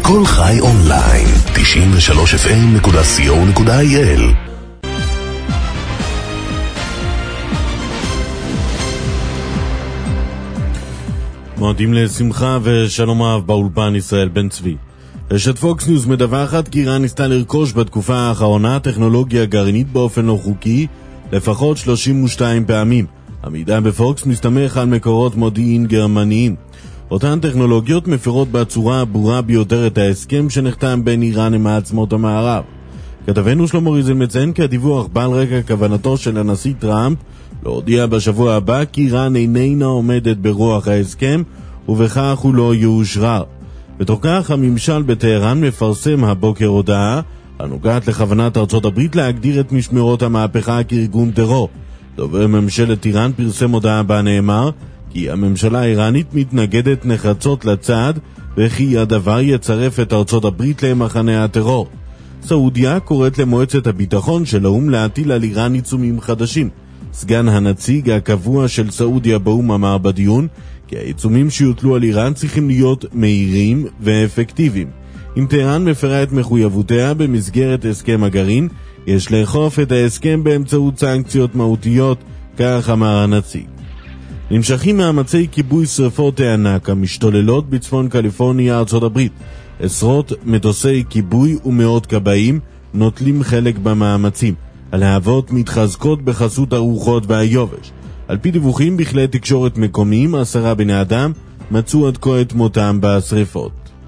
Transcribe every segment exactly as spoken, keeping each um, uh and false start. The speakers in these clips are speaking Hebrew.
כל חי אונליין, תשעים ושלוש אף אם נקודה סי או נקודה איי אל. מועדים לשמחה ושלום רב באולפן ישראל בן צבי. רשת פוקס ניוז מדווחת כי איראן ניסתה לרכוש בתקופה האחרונה טכנולוגיה גרעינית באופן לא חוקי לפחות שלושים ושתיים פעמים. המידע בפוקס מסתמך על מקורות מודיעין גרמניים. אותן טכנולוגיות מפירות בצורה הברורה ביותר את ההסכם שנחתם בין איראן למעצמות המערב. כתבנו שלמה ריזל מציין כי הדיווח בא על רקע כוונתו של הנשיא טראמפ להודיע בשבוע הבא כי איראן איננה עומדת ברוח ההסכם ובכך הוא לא יאושרר. בתוך כך הממשל בטהרן מפרסם הבוקר הודעה הנוגעת לכוונת ארצות הברית להגדיר את משמרות המהפכה כארגון טרור. דובר ממשלת איראן פרסם הודעה בה נאמר כי הממשלה האיראנית מתנגדת נחרצות לצעד וכי הדבר יצרף את ארצות הברית למחנה הטרור. סעודיה קוראת למועצת הביטחון של האו"ם להטיל על איראן עיצומים חדשים. סגן הנציג הקבוע של סעודיה באו"ם אמר בדיון כי העיצומים שיוטלו על איראן צריכים להיות מהירים ואפקטיביים. אם טהרן מפרה את מחויבותיה במסגרת הסכם הגרעין, יש לאכוף את ההסכם באמצעות סנקציות מהותיות, כך אמר הנציג. נמשכים מאמצי כיבוי שרפות הענק המשתוללות בצפון קליפורניה, ארצות הברית. עשרות מטוסי כיבוי ומאות כבאים נוטלים חלק במאמצים. הלהבות מתחזקות בחסות הרוחות והיובש. על פי דיווחים בכלי תקשורת מקומיים, עשרה בני אדם מצאו עד כה את מותם בשריפות.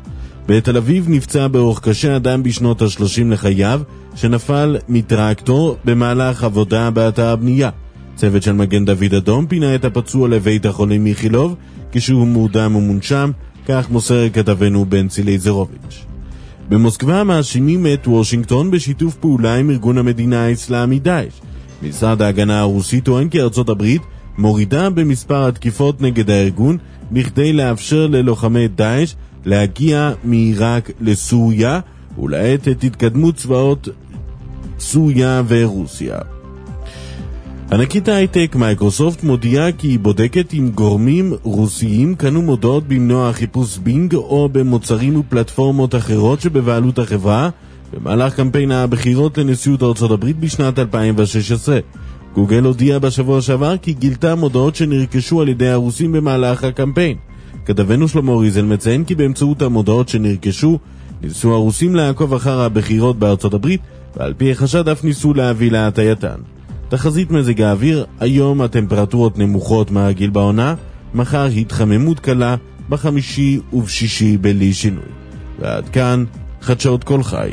בתל אביב נפצע באורח קשה אדם בשנות ה-שלושים לחייו שנפל מטרקטור במהלך עבודה באתר הבנייה. צוות של מגן דוד אדום פינה את הפצוע לבית החולים איכילוב כשהוא מורדם ומונשם, כך מוסר כתבנו בן צילי זרוביץ'. במוסקבה מאשימים את וושינגטון בשיתוף פעולה עם ארגון המדינה האסלאמי דאעש. משרד ההגנה הרוסי טוען כי ארצות הברית מורידה במספר התקיפות נגד הארגון בכדי לאפשר ללוחמי דאעש להגיע מעיראק לסוריה ולעת את התקדמות צבאות סוריה ורוסיה. ענקית ההייטק מייקרוסופט מודיעה כי היא בודקת אם גורמים רוסיים קנו מודעות במנוע חיפוש בינג או במוצרים ופלטפורמות אחרות שבבעלות החברה במהלך קמפיין הבחירות לנשיאות ארצות הברית בשנת אלפיים ושש עשרה. גוגל הודיעה בשבוע שעבר כי גילתה מודעות שנרכשו על ידי הרוסים במהלך הקמפיין. כתבנו שלמה ריזל מציין כי באמצעות המודעות שנרכשו ניסו הרוסים לעקוב אחר הבחירות בארצות הברית ועל פי החשד אף ניסו להביא להטייתן. תחזית מזג האוויר, היום הטמפרטורות נמוכות מהרגיל בעונה, מחר התחממות קלה, בחמישי ובשישי בלי שינוי. ועד כאן חדשות כל חי.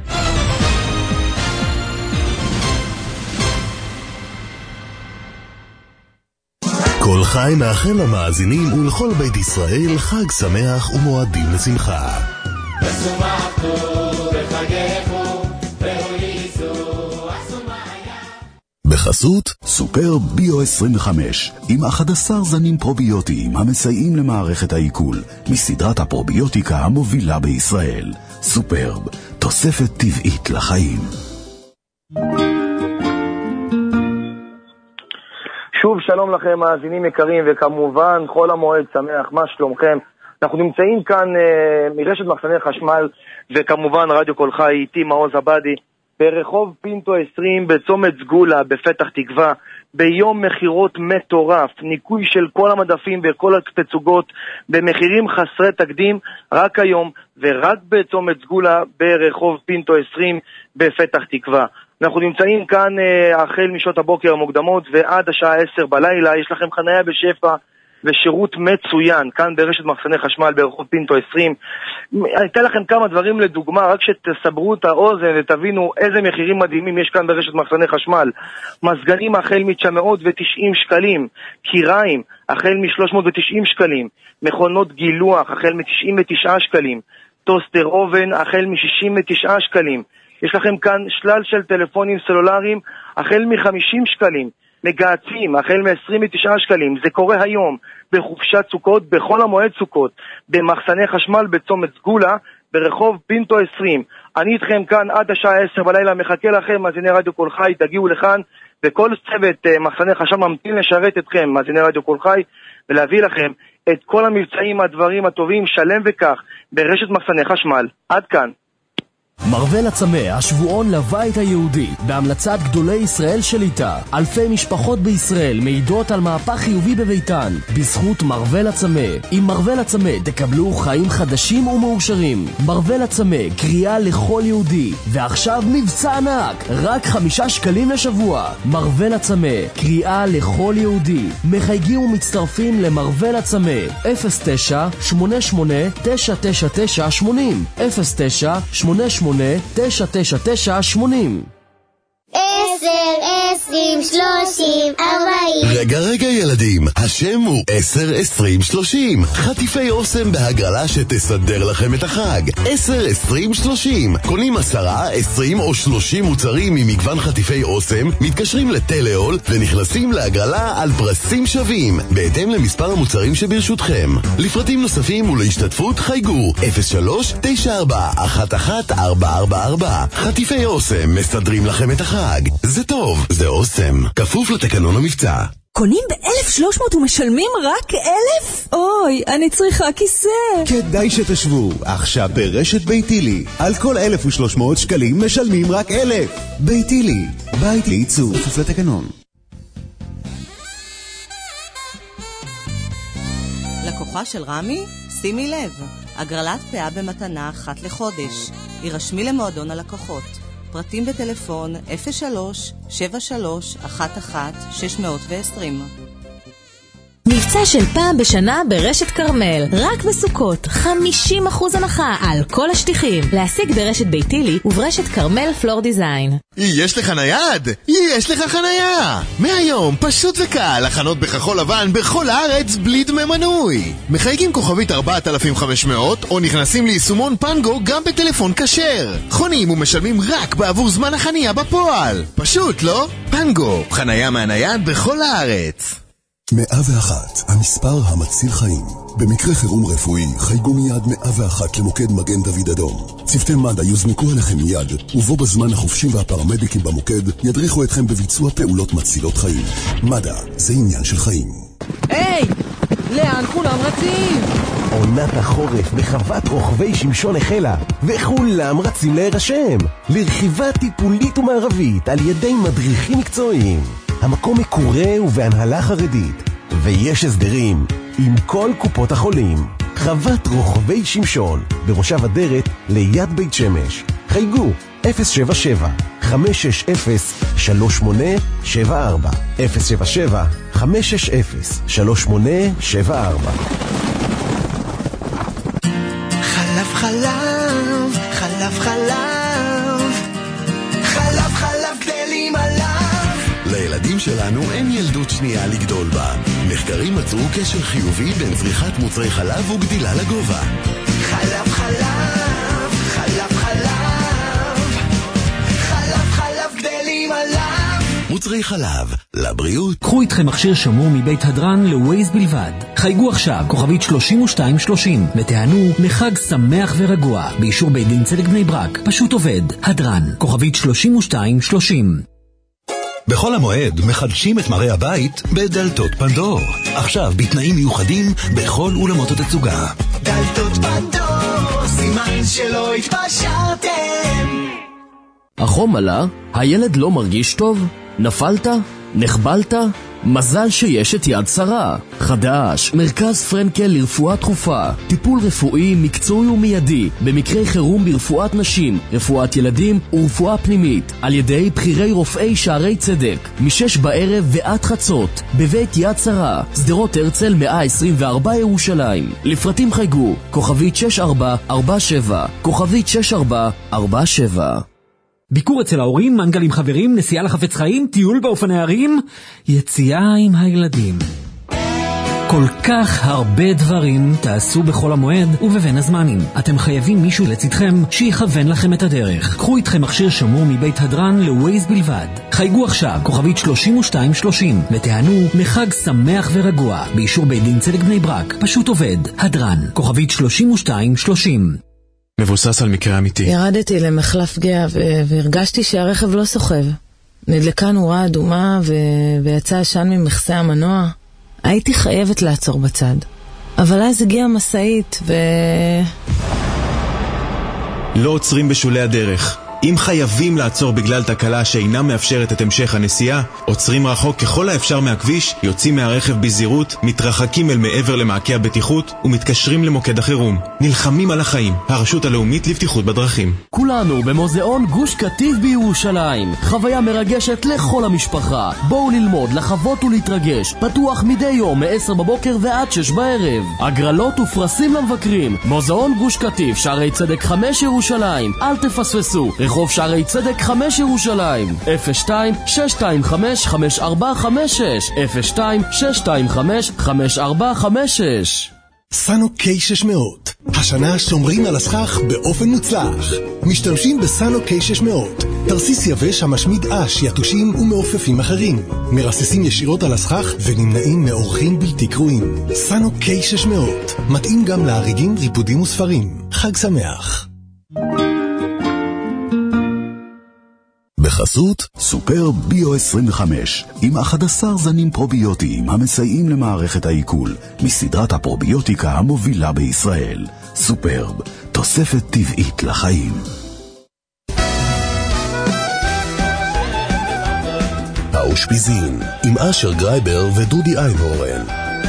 כל חי מאחל למאזינים ולכל בית ישראל חג שמח ומועדים לשמחה. בחסות סופר ביו עשרים וחמש עם אחד עשר זנים פרוביוטיים המסייעים למערכת העיכול מסדרת הפרוביוטיקה המובילה בישראל. סופרב, תוספת טבעית לחיים. שוב שלום לכם מאזינים יקרים וכמובן חול המועד שמח, מה שלומכם? אנחנו נמצאים כאן אה, מרשת מחסני חשמל וכמובן רדיו כל חי, איתי מעוז עבדי ברחוב פינטו עשרים בצומת סגולה בפתח תקווה, ביום מחירות מטורף, ניקוי של כל המדפים וכל התצוגות במחירים חסרי תקדים רק היום ורק בצומת סגולה ברחוב פינטו עשרים בפתח תקווה. אנחנו נמצאים כאן אה, החל משעות הבוקר המוקדמות ועד השעה עשר בלילה, יש לכם חניה בשפע ושירות מצוין כאן ברשת מחסני חשמל ברחוב פינטו עשרים. אני אתן לכם כמה דברים לדוגמה, רק שתסברו את האוזן ותבינו איזה מחירים מדהימים יש כאן ברשת מחסני חשמל. מזגנים החל מ-תשע מאות ותשעים שקלים, קיריים החל מ-שלוש מאות ותשעים שקלים, מכונות גילוח החל מ-תשעים ותשעה שקלים, טוסטר אובן החל מ-שישים ותשעה שקלים. יש לכם כאן שלל של טלפונים סלולריים החל מ-חמישים שקלים, מגעצים החל מ-עשרים ותשעה שקלים. זה קורה היום בחופשת סוכות, בכל המועד סוכות, במחסני חשמל בצומת סגולה ברחוב פינטו עשרים. אני איתכם כאן עד השעה עשר בלילה, מחכה לכם מאזיני רדיו כל חי, תגיעו לכאן וכל צוות מחסני חשמל ממתין לשרת אתכם מאזיני רדיו כל חי ולהביא לכם את כל המבצעים, הדברים הטובים, שלם וכך, ברשת מחסני חשמל. עד כאן. מרוול הצמא, השבועון לבית היהודי, בהמלצת גדולי ישראל שליטה. אלפי משפחות בישראל מעידות על מהפך חיובי בביתן, בזכות מרוול הצמא. עם מרוול הצמא תקבלו חיים חדשים ומאושרים. מרוול הצמא, קריאה לכל יהודי. ועכשיו מבצע ענק, רק חמישה שקלים לשבוע. מרוול הצמא, קריאה לכל יהודי. מחייגים ומצטרפים למרוול הצמא. אפס תשע שמונה שמונה תשע תשע תשע שמונים אפס תשע שמונה שמונה תשע תשע תשע שמונים עשר, עשרים, שלושים, ארבעים. רגע רגע ילדים, השם הוא עשר, עשרים, שלושים. חטיפי אוסם בהגרלה שתסדר לכם את החג. עשר, עשרים, שלושים. קונים עשרה, עשרים או שלושים מוצרים ממגוון חטיפי אוסם, מתקשרים לטלאול ונכנסים להגרלה על פרסים שווים, בהתאם למספר המוצרים שברשותכם. לפרטים נוספים ולהשתתפות חייגו אפס שלוש תשע ארבע אחת אחת ארבע ארבע ארבע. חטיפי אוסם מסדרים לכם את החג. זה טוב, זה אוסם. כפוף לתקנון המבצע. קונים ב-אלף ושלוש מאות ומשלמים רק אלף? אוי, אני צריכה כיסא. כדאי שתשבו. עכשיו ברשת ביתילי. על כל אלף ושלוש מאות שקלים משלמים רק אלף. ביתילי. בית לייצור. כפוף לתקנון. לקוחה של רמי? שימי לב. הגרלת פאה במתנה אחת לחודש. יירשמי למועדון הלקוחות. פרטים בטלפון אפס שלוש שבע שלוש אחת אחת שש עשרים. מבצע של פעם בשנה ברשת קרמל, רק בסוכות, חמישים אחוז הנחה על כל השטיחים. להשיג ברשת ביתילי וברשת קרמל פלור דיזיין. יש לך נייד? יש לך חנייה! מהיום פשוט וקל, הכנות בכחול לבן בכל הארץ בלי דמי מנוי. מחייגים כוכבית ארבעת אלפים וחמש מאות או נכנסים ליישומון פנגו גם בטלפון כשר. חונים ומשלמים רק בעבור זמן החנייה בפועל. פשוט, לא? פנגו, חנייה מהנייד בכל הארץ. מאה ואחת, המספר המציל חיים. במקרה חירום רפואי, חייגו מיד מאה ואחת למוקד מגן דוד אדום. צוותי מד"א יוזנקו עליכם מיד, ובו בזמן החופשים והפרמדיקים במוקד ידריכו אתכם בביצוע פעולות מצילות חיים. מד"א, זה עניין של חיים. היי! לאן כולם רצים? עונת החורף בחוות רוכבי שמשון החלה, וכולם רצים להירשם לרכיבה טיפולית ומערבית על ידי מדריכים מקצועיים. המקום מקורה ובהנהלה חרדית, ויש הסדרים עם כל קופות החולים. חוות רוכבי שמשון במושב אדרת ליד בית שמש. חייגו אפס שבע שבע חמש שש אפס שלוש שמונה שבע ארבע אפס שבע שבע חמש שש אפס שלוש שמונה שבע ארבע. חלב חלב חלב חלב חלב חלב גדלים עליו. לילדים שלנו אין ילדות שנייה לגדול בה. מחקרים מצאו קשר חיובי בין צריכת מוצרי חלב וגדילה לגובה. חלב חלב חלב חלב חלב חלב גדלים עליו. מוצרי חלב, לבריאות. קחו איתכם מכשיר שמור מבית הדרן לווייז בלבד. חייגו עכשיו, כוכבית שלושים ושתיים שלושים, ותענו מחג שמח ורגוע, באישור בית דין צדק בני ברק. פשוט עובד. הדרן, כוכבית שלושים ושתיים שלושים. בכל המועד מחדשים את מראה הבית בדלתות פנדור. עכשיו בתנאים מיוחדים בכל אולמות התצוגה. דלתות פנדור, סימן שלא התפשרתם. החום עלה? הילד לא מרגיש טוב? נפלת? נחבלת? מזל שיש את יד שרה. חדש, מרכז פרנקל לרפואה דחופה. טיפול רפואי מקצועי ומיידי במקרי חירום ברפואת נשים, רפואת ילדים ורפואה פנימית, על ידי בחירי רופאי שערי צדק, משש בערב ועד חצות, בבית יד שרה, שדרות הרצל מאה עשרים וארבע ירושלים. לפרטים חייגו כוכבית שש ארבע ארבע שבע, כוכבית שש ארבע ארבע שבע. ביקור אצל ההורים, מנגל עם חברים, נסיעה לחפץ חיים, טיול באופני הרים, יציאה עם הילדים. כל כך הרבה דברים תעשו בחול המועד ובבין הזמנים. אתם חייבים מישהו לצדכם שיכוון לכם את הדרך. קחו איתכם מכשיר שמור מבית הדרן לווייז בלבד. חייגו עכשיו, כוכבית שלושים ושתיים שלושים, ותענו מחג שמח ורגוע, באישור בית דין צדק בני ברק. פשוט עובד. הדרן, כוכבית שלושים ושתיים שלושים. מבוסס על מקרה אמיתי. ירדתי למחלף גאה ו- והרגשתי שהרכב לא סוחב. נדלקה נורה אדומה ו- ויצא עשן ממכסה המנוע. הייתי חייבת לעצור בצד. אבל אז הגיעה מסעית ו... לא עוצרים בשולי הדרך. אם חייבים לעצור בגלל תקלה שאינה מאפשרת את המשך הנסיעה, עוצרים רחוק ככל האפשר מהכביש, יוצאים מהרכב בזהירות, מתרחקים אל מעבר למעקה הבטיחות ומתקשרים למוקד החירום. נלחמים על החיים, הרשות הלאומית לבטיחות בדרכים. כולנו במוזיאון גוש קטיף בירושלים. חוויה מרגשת לכל המשפחה. בואו ללמוד, לחוות ולהתרגש. פתוח מדי יום מ-עשר בבוקר ועד שש בערב. הגרלות ופרסים למבקרים. מוזיאון גוש קטיף, שערי צדק חמש ירושלים. אל תפספסו. רחוב שערי צדק חמש ירושלים. אפס שתיים שש שתיים חמש חמש ארבע חמש שש אפס שתיים שש שתיים חמש חמש ארבע חמש שש. סאנו קיי שש מאות. השנה שומרים על הסכך באופן מוצלח. משתמשים בסאנו קיי שש מאות. תרסיס יבש המשמיד אש, יתושים ומעופפים אחרים. מרססים ישירות על הסכך ונמנעים מאורחים בלתי קרואים. סאנו קיי שש מאות. מתאים גם להריגים, ריפודים וספרים. חג שמח. בחסות סופר ביו עשרים וחמש, עם אחד עשר זנים פרוביוטיים המסייעים למערכת העיכול, מסדרת הפרוביוטיקה המובילה בישראל. סופרב, תוספת טבעית לחיים. האושפיזין, עם אשר גרייבר ודודי איינהורן.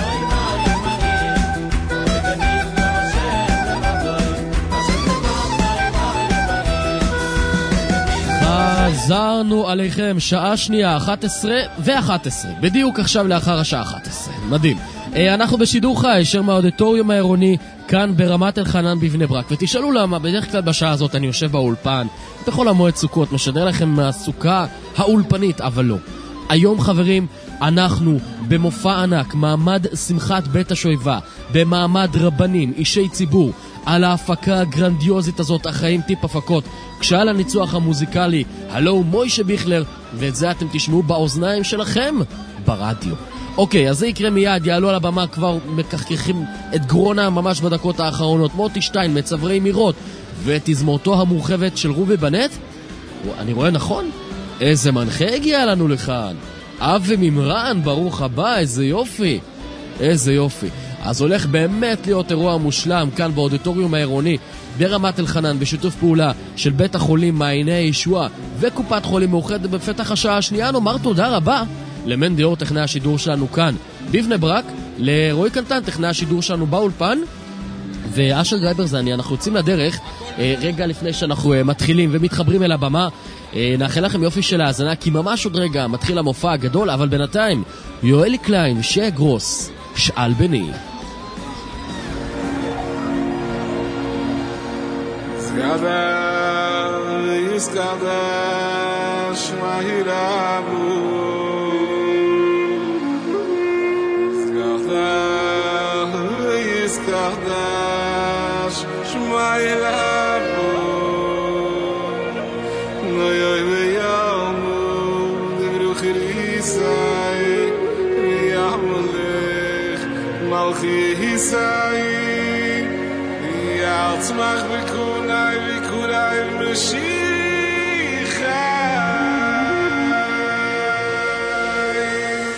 חזרנו עליכם, שעה שנייה, אחת עשרה ו-אחת עשרה, בדיוק עכשיו לאחר השעה אחת עשרה, מדהים. אנחנו בשידור חי, ישר מהאודיטוריום העירוני, כאן ברמת אלחנן בבני ברק, ותשאלו למה, בדרך כלל בשעה הזאת אני יושב באולפן, בכל המועד סוכות, משדר לכם מהסוכה האולפנית, אבל לא. היום חברים, אנחנו במופע ענק, מעמד שמחת בית השואבה, במעמד רבנים, אישי ציבור, על ההפקה הגרנדיוזית הזאת, החיים טיפ הפקות, כשעל הניצוח המוזיקלי, הלו מוישה ביכלר, ואת זה אתם תשמעו באוזניים שלכם ברדיו. אוקיי, אז זה יקרה מיד, יעלו על הבמה, כבר מקחקחים את גרונה ממש בדקות האחרונות, מוטי שטיין, מצברי מירות, ותזמורתו המורחבת של רובי בנט. אני רואה נכון? איזה מנחה הגיע לנו לכאן, אבי ממרן, ברוך הבא, איזה יופי, איזה יופי. אז הולך באמת להיות אירוע מושלם כאן באודיטוריום העירוני ברמת אלחנן, בשיתוף פעולה של בית החולים מעייני הישועה וקופת חולים מאוחדת. בפתח השעה השנייה נאמר תודה רבה למן דיור, טכנאי השידור שלנו כאן בבני ברק, לרועי קנטן, טכנאי השידור שלנו באולפן, ואשר גרייבר זה אני. אנחנו יוצאים לדרך. רגע לפני שאנחנו מתחילים ומתחברים אל הבמה, נאחל לכם יופי של האזנה, כי ממש עוד רגע מתחיל המופע הגדול, אבל בינתיים יואלי קליין ושי גרוס, שאל בני. Skada, skada, shmahirabu. Skada, skada, shmahirabu. No yoy veyamu, devru khirisai, yamlech, malchi hisai. Yatzmach bekunai, bekunai mashichai.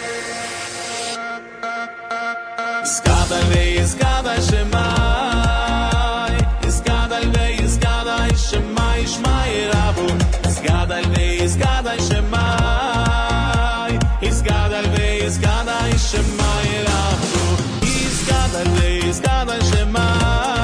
Iskadal ve iskadal shemai, iskadal ve iskadal shemai, shmai rabu. Iskadal ve iskadal shemai, iskadal ve iskadal shemai rabu. Iskadal ve iskadal shemai.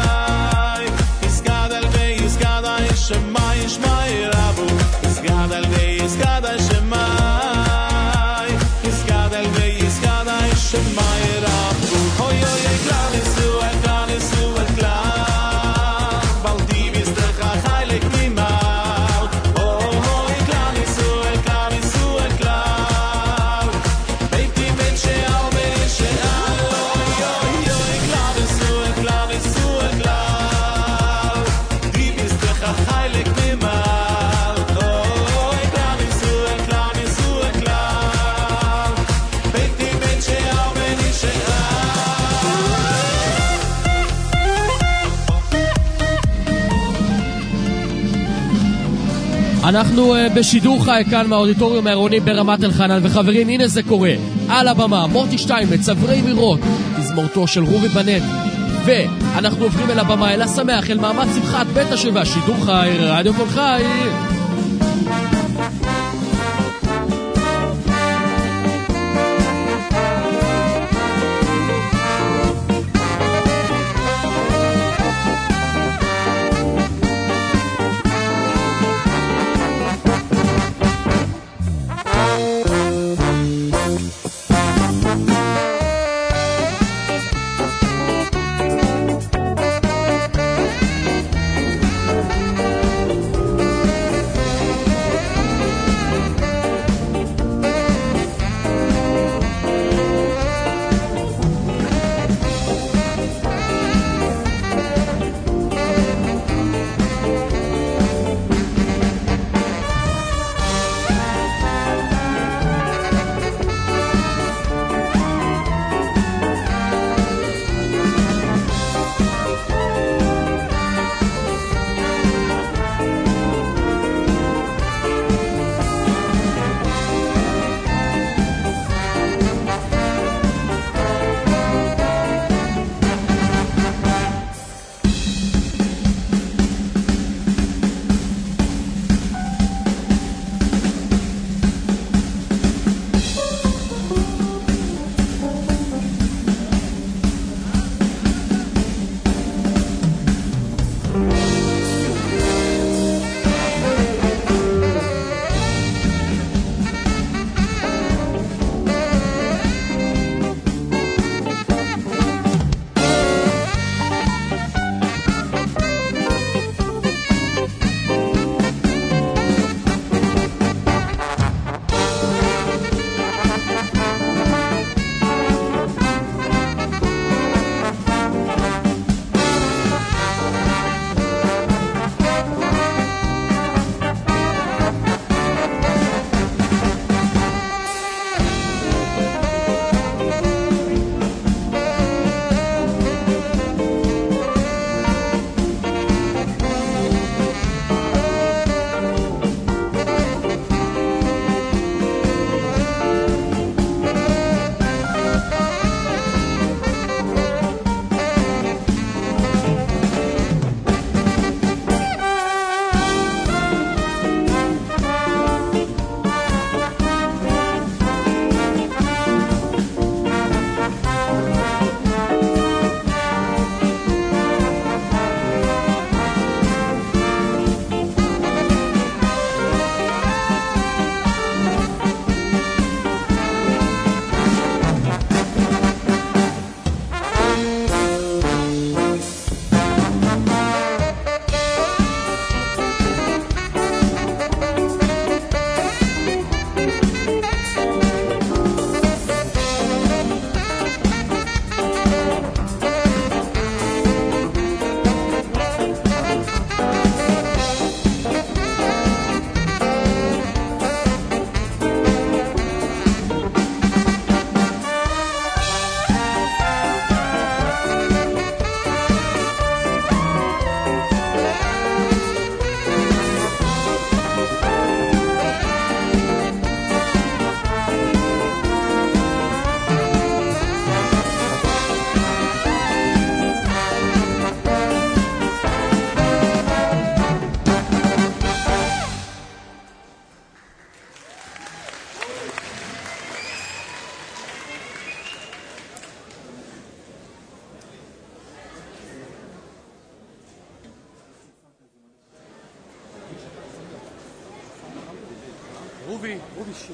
Shemai, Shemai, Rabu. Iskadal ve iskadal Shemai, iskadal ve iskadal Shemai, Rabu. Oy oy oy, klar isu, klar isu, klar. Baldi bist der heilig nimal. Oh oy, klar isu, klar isu, klar. Beiti mit sheal ve sheal. Oy oy oy, klar isu, klar isu, klar. Di bist der heilig nimal. Oy, klar isu, klar isu, klar. Beiti mit sheal ve sheal. אנחנו uh, בשידור חי כאן מהאודיטוריום העירוני ברמת אלחנן, וחברים, הנה זה קורה. על הבמה, מוטי שטיינמץ, צברי מירות, תזמורתו של רובי בנט. ואנחנו עוברים אל הבמה, אל השמח, אל מעמד שמחת בית השבע, שידור חי, רדיו כל חי. רובי, רובי שיר.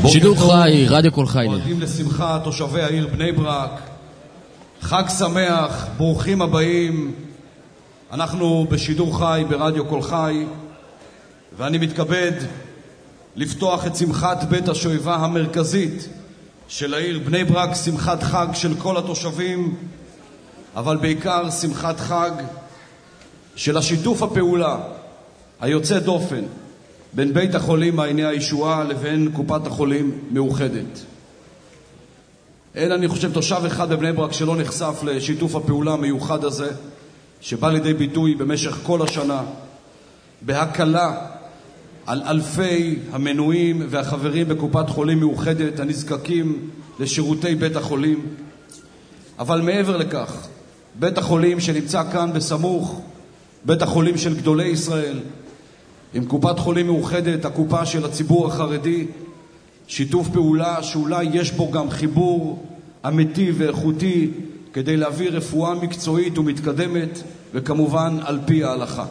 שידור חי, רדיו כל חי. מועדים לשמחה, תושבי העיר בני ברק. חג שמח, ברוכים הבאים. אנחנו בשידור חי ברדיו כל חי, ואני מתכבד לפתוח את שמחת בית השואבה המרכזית של העיר בני ברק, שמחת חג של כל התושבים, אבל בעיקר שמחת חג של השיתוף הפעולה היוצא דופן בין בית החולים מעייני הישועה לבין קופת החולים מאוחדת. אין, אני חושב, תושב אחד בבני ברק שלא נחשף לשיתוף הפעולה המיוחד הזה, שבא לידי ביטוי במשך כל השנה בהקלה על אלפי המנויים והחברים בקופת חולים מאוחדת הנזקקים לשירותי בית החולים. אבל מעבר לכך, בית החולים שנמצא כאן בסמוך, בית החולים של גדולי ישראל, עם קופת חולים מאוחדת, הקופה של הציבור החרדי, שיתוף פעולה שאולי יש בו גם חיבור אמיתי ואיכותי כדי להביא רפואה מקצועית ומתקדמת, וכמובן על פי ההלכה.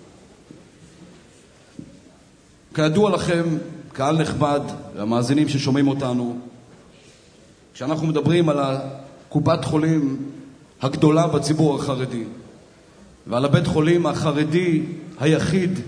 כידוע לכם, קהל נכבד והמאזינים ששומעים אותנו, כשאנחנו מדברים על קופת חולים הגדולה בציבור החרדי ועל הבית חולים החרדי היחיד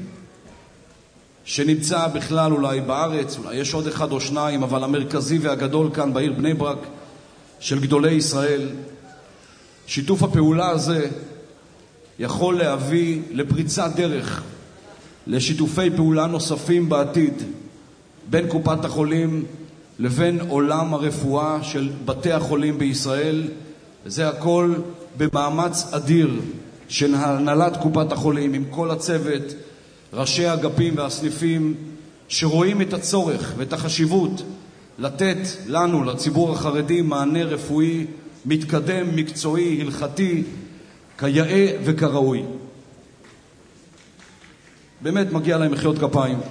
שנמצא בכלל אולי בארץ, אולי יש עוד אחד או שניים, אבל המרכזי והגדול כאן בעיר בני ברק של גדולי ישראל, שיתוף הפעולה הזה יכול להביא לפריצת דרך לשיתופי פעולה נוספים בעתיד בין קופת החולים לבין עולם הרפואה של בתי החולים בישראל. זה הכל במאמץ אדיר של הנהלת קופת החולים עם כל הצוות, ראשי האגפים והסניפים, שרואים את הצורך ואת החשיבות לתת לנו, לציבור החרדי, מענה רפואי מתקדם, מקצועי, הלכתי, כיאה וכראוי. באמת מגיע להם מחיאות כפיים.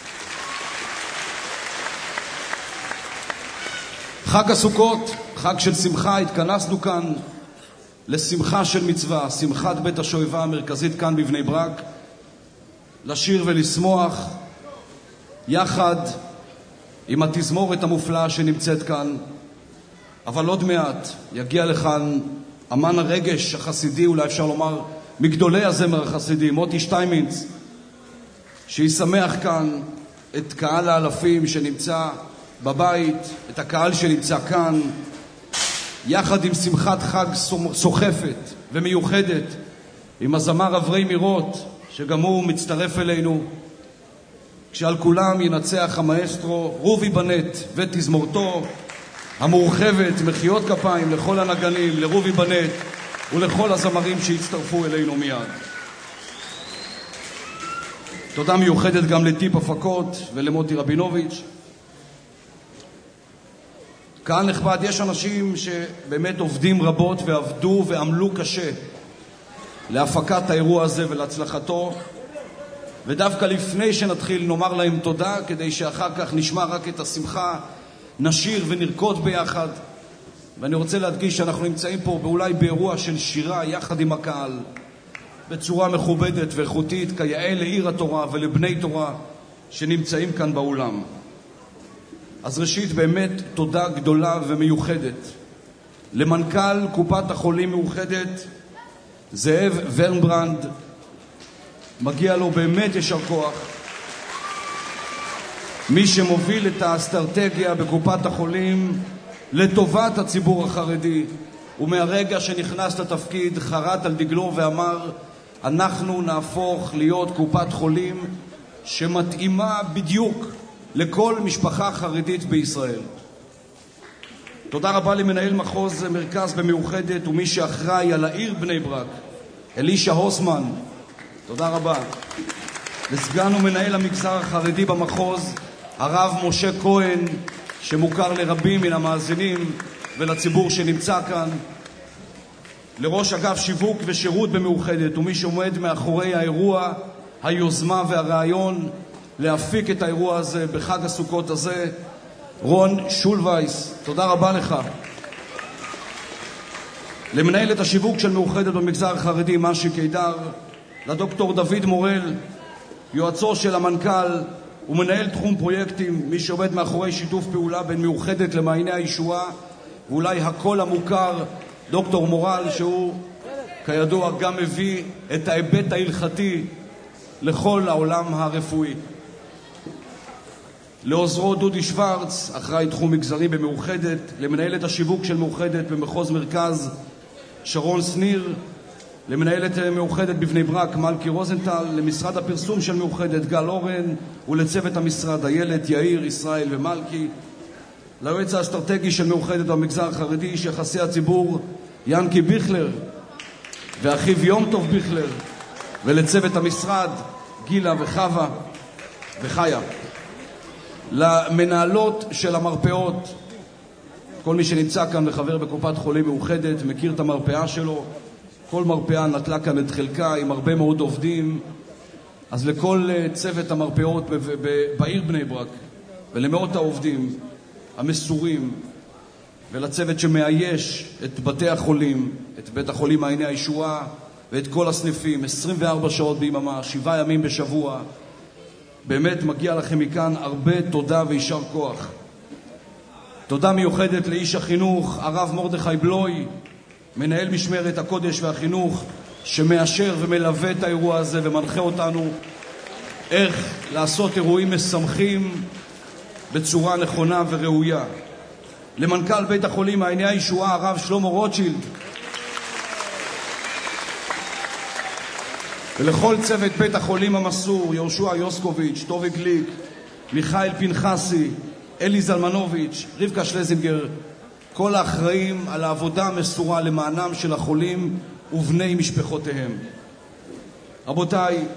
חג הסוכות, חג של שמחה, התכנסנו כאן לשמחה של מצווה, שמחת בית השואבה המרכזית כאן בבני ברק, לשיר ולשמוח יחד עם התזמורת המופלאה שנמצאת כאן. אבל עוד מעט יגיע לכאן אמן הרגש החסידי, אולי אפשר לומר מגדולי הזמר החסידי, מוטי שטיימינץ, שישמח כאן את קהל האלפים שנמצא בבית, את הקהל שנמצא כאן, יחד עם שמחת חג סוחפת ומיוחדת עם הזמר אברי מירות, שגם הוא מצטרף אלינו, כשעל כולם ינצח המאסטרו רובי בנט ותזמורתו המורחבת. מחיאות כפיים לכל הנגנים, לרובי בנט ולכל הזמרים שהצטרפו אלינו מיד. תודה מיוחדת גם לטיפ הפקות ולמוטי רבינוביץ'. קהל נכבד, יש אנשים שבאמת עובדים רבות ועבדו ועמלו קשה להפקת האירוע הזה ולהצלחתו, ודווקא לפני שנתחיל נאמר להם תודה, כדי שאחר כך נשמע רק את השמחה, נשיר ונרקוד ביחד. ואני רוצה להדגיש שאנחנו נמצאים פה אולי באירוע של שירה יחד עם הקהל, בצורה מכובדת ואיכותית, כיאה לעיר התורה ולבני תורה שנמצאים כאן באולם. אז ראשית, באמת תודה גדולה ומיוחדת למנכ"ל קופת החולים מאוחדת, זאב ורנברנד. מגיע לו באמת ישר כוח. מי שמוביל את האסטרטגיה בקופת החולים לטובת הציבור החרדי, ומהרגע שנכנס לתפקיד חרט על דגלו ואמר, אנחנו נהפוך להיות קופת חולים שמתאימה בדיוק לכל משפחה חרדית בישראל. תודה רבה למנהל מחוז מרכז במאוחדת ומי שאחראי על העיר בני ברק, אלישה הוסמן. תודה רבה. לסגן ומנהל המגזר החרדי במחוז, הרב משה כהן, שמוכר לרבים מן המאזינים ולציבור שנמצא כאן. לראש אגף שיווק ושירות במאוחדת ומי שעומד מאחורי האירוע, היוזמה והרעיון להפיק את האירוע הזה בחג הסוכות הזה, רון שולווייס. תודה רבה לך. למנהלת השיווק של מאוחדת במגזר החרדי, משי קידר. לדוקטור דוד מורל, יועצו של המנכ"ל, הוא מנהל תחום פרויקטים, מי שעובד מאחורי שיתוף פעולה בין מאוחדת למעייני הישועה, ואולי הכל המוכר, דוקטור מורל, שהוא כידוע גם מביא את ההיבט ההלכתי לכל העולם הרפואי. לעוזרו דודי שוורץ, אחראי תחום מגזרי במאוחדת, למנהלת השיווק של מאוחדת במחוז מרכז, שרון סניר, למנהלת מאוחדת בבני ברק, מלכי רוזנטל, למשרד הפרסום של מאוחדת, גל אורן, ולצוות המשרד, איילת, יאיר, ישראל ומלכי, ליועץ האסטרטגי של מאוחדת במגזר החרדי, איש יחסי הציבור, ינקי ביכלר, ואחיו יום טוב ביכלר, ולצוות המשרד, גילה וחווה וחיה. למנהלות של המרפאות, כל מי שנמצא כאן וחבר בקופת חולים מאוחדת מכיר את המרפאה שלו, כל מרפאה נטלה כאן את חלקה עם הרבה מאוד עובדים, אז לכל צוות המרפאות בעיר בני ברק ולמאות העובדים המסורים ולצוות שמאייש את בתי החולים, את בית החולים מעייני הישועה ואת כל הסניפים עשרים וארבע שעות ביממה, שבעה ימים בשבוע, באמת מגיע לכם מכאן הרבה תודה וישר כוח. תודה מיוחדת לאיש החינוך הרב מרדכי בלוי, מנהל משמרת הקודש והחינוך, שמאשר ומלווה את האירוע הזה ומנחה אותנו איך לעשות אירועים משמחים בצורה נכונה וראויה. למנכ"ל בית החולים מעייני הישועה הרב שלמה רוטשילד, ולכל צוות בית החולים המסור, יהושע יוסקוביץ', טובי גליק, מיכאל פנחסי, אלי זלמנוביץ', רבקה שלזינגר, כל האחראים על העבודה המסורה למענם של החולים ובני משפחותיהם. רבותיי,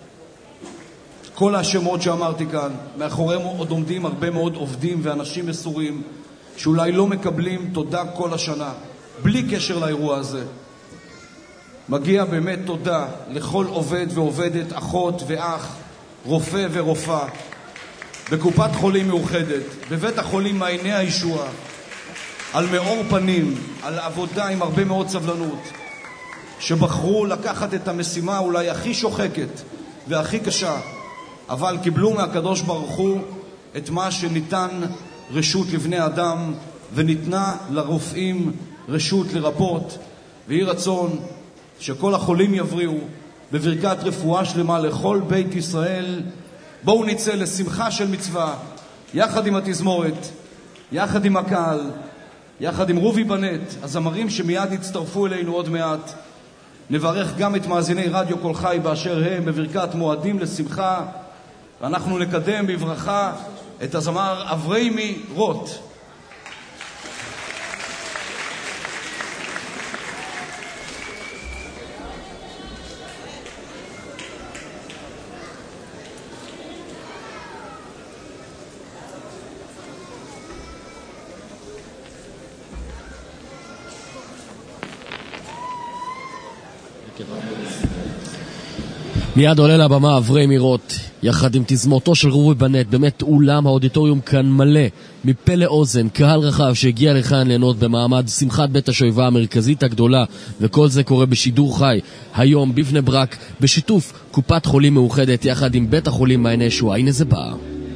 כל השמות שאמרתי כאן, מאחוריהם עוד עומדים הרבה מאוד עובדים ואנשים מסורים שאולי לא מקבלים תודה כל השנה, בלי קשר לאירוע הזה. מגיע באמת תודה לכל עובד ועובדת, אחות ואח, רופא ורופאה, בקופת חולים מאוחדת, בבית החולים מעייני הישועה, על מאור פנים, על עבודה עם הרבה מאוד סבלנות, שבחרו לקחת את המשימה אולי הכי שוחקת והכי קשה, אבל קיבלו מהקדוש ברוך הוא את מה שניתן רשות לבני אדם, וניתנה לרופאים רשות לרפות, ויהי רצון שכל החולים יבריאו בברכת רפואה שלמה לכל בית ישראל. בואו נצא לשמחה של מצווה, יחד עם התזמורת, יחד עם הקהל, יחד עם רובי בנט, הזמרים שמיד יצטרפו אלינו עוד מעט. נברך גם את מאזיני רדיו כל חי באשר הם בברכת מועדים לשמחה, ואנחנו נקדם בברכה את הזמר אבריימי רוט. מיד עולה לבמה אבריימי רוט, יחד עם תזמורתו של רובי בנט. באמת אולם האודיטוריום כאן מלא, מפה לאוזן, קהל רחב שהגיע לכאן ליהנות במעמד שמחת בית השואבה המרכזית הגדולה, וכל זה קורה בשידור חי, היום בבני ברק, בשיתוף קופת חולים מאוחדת, יחד עם בית החולים מעייני הישועה. הנה זה בא.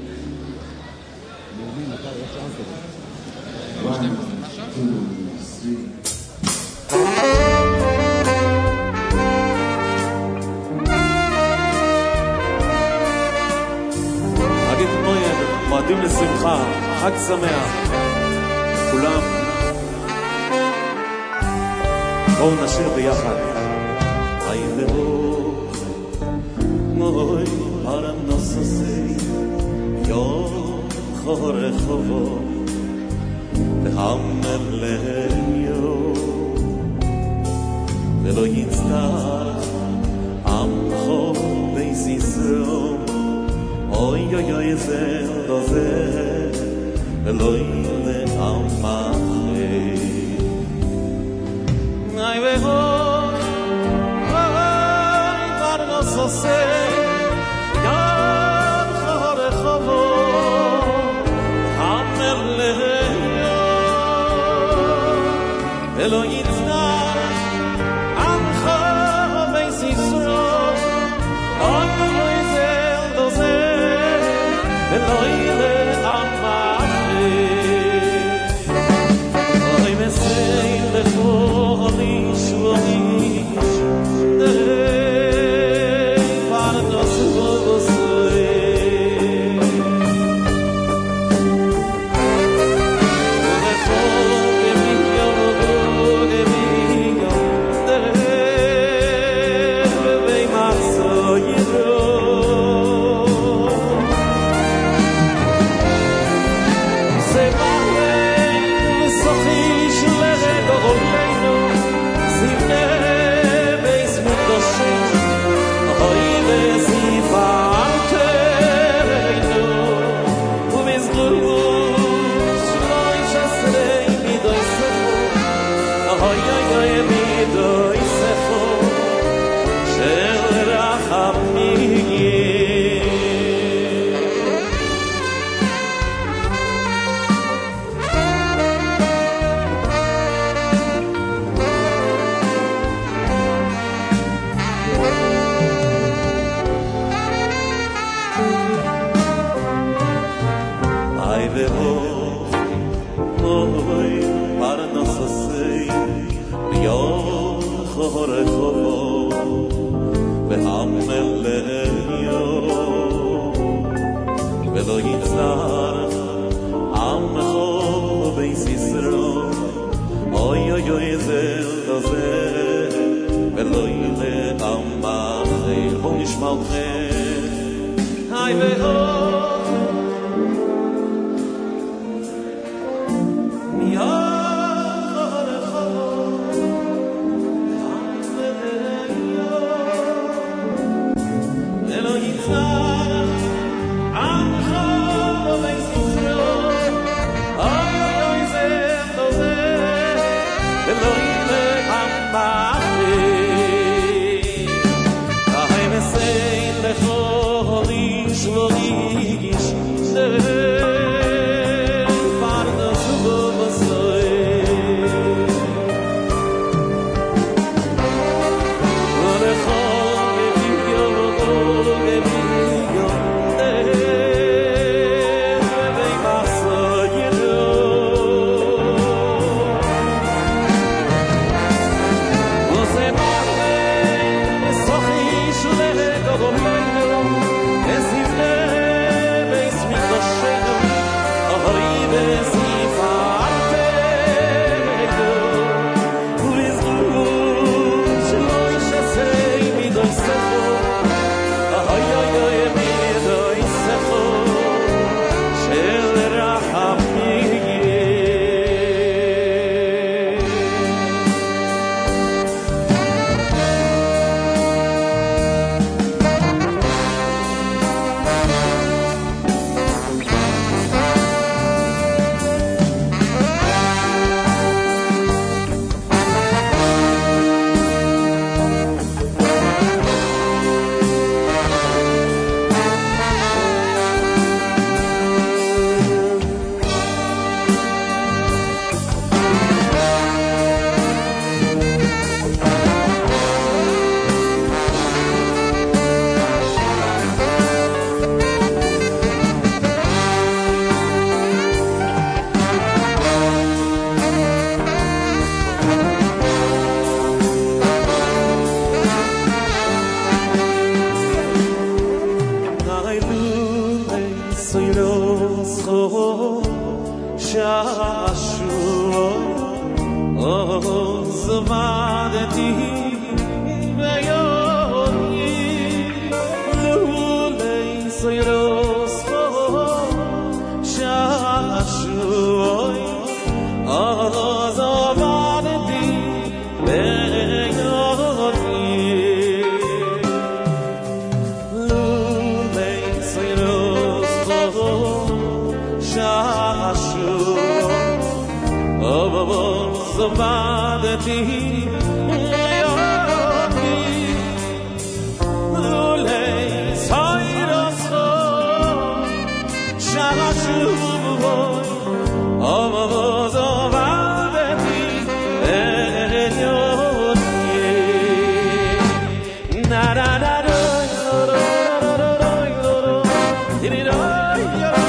מועדים לשמחה, חג שמח, כולם. בואו נשיר ביחד. היי לבוא, מוי פרנסוסי, יום חורחובו, והמלאיו, ולא יצטח עמכו ביסיסו, אוי אוי אוי זה לא זה ולא ילך עמכי אי ואוי אוי פרנוס עושה ים חורחובו המלאיו ולא יצנח עמכו ביסיסו אוי אוי אוי זה לא זה Na na na na na na na na na na na na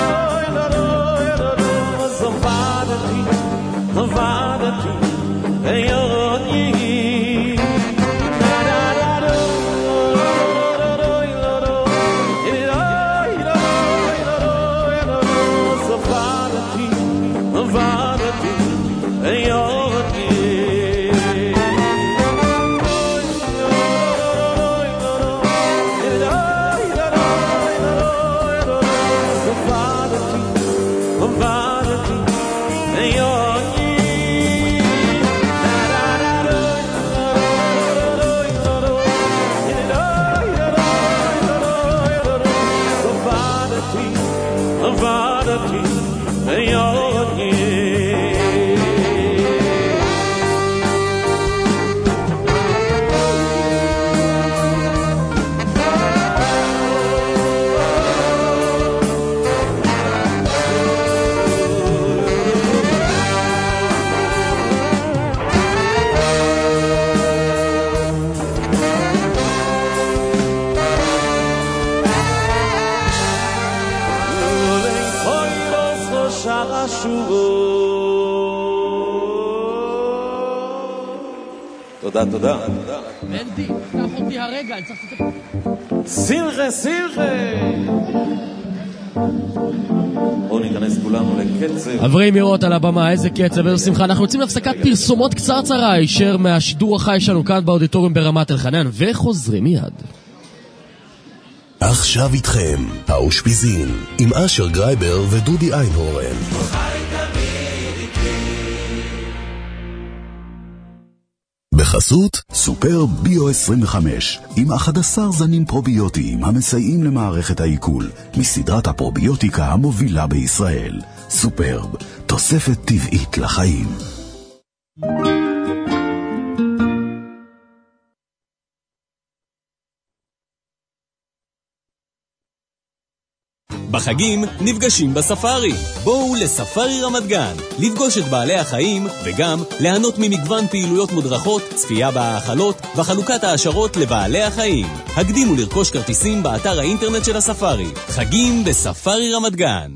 תודה, תודה. מנדי, קח אותי הרגע, אני צריך לצטט. שמחה, שמחה! בואו ניכנס כולנו לקצב. עברים לראות על הבמה, איזה קצב, איזו שמחה. אנחנו יוצאים להפסקת פרסומות קצרצרה, הישר מהשידור החי שלנו כאן באודיטוריום ברמת אלחנן, וחוזרים מיד. עכשיו איתכם, האושפיזין, עם אשר גרייבר ודודי איינהורן. בחסות סופר ביו עשרים וחמש, עם אחד עשר זנים פרוביוטיים המסייעים למערכת העיכול, מסדרת הפרוביוטיקה המובילה בישראל. סופרב, תוספת טבעית לחיים. בחגים נפגשים בספארי. בואו לספארי רמת גן, לפגוש את בעלי החיים וגם ליהנות ממגוון פעילויות מודרכות, צפייה בהאכלות וחלוקת העשרות לבעלי החיים. הקדימו לרכוש כרטיסים באתר האינטרנט של הספארי. חגים בספארי רמת גן.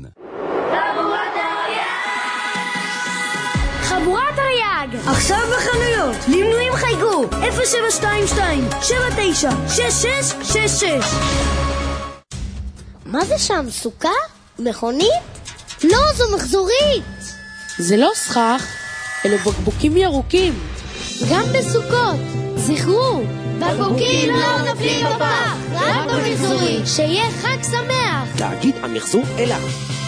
חבורת תרי"ג עכשיו בחנויות. למנויים חייגו אפס שבע שתיים שתיים שבע תשע שש שש שש שש. מה זה שם? סוכה? מכונית? לא, זו מחזורית. זה לא סכך, אלו בקבוקים ירוקים. גם בסוכות, זכרו, בקבוקים לא נפלים בפח, רק במחזורי. שיהיה חג שמח. תאגיד המחזור אילת.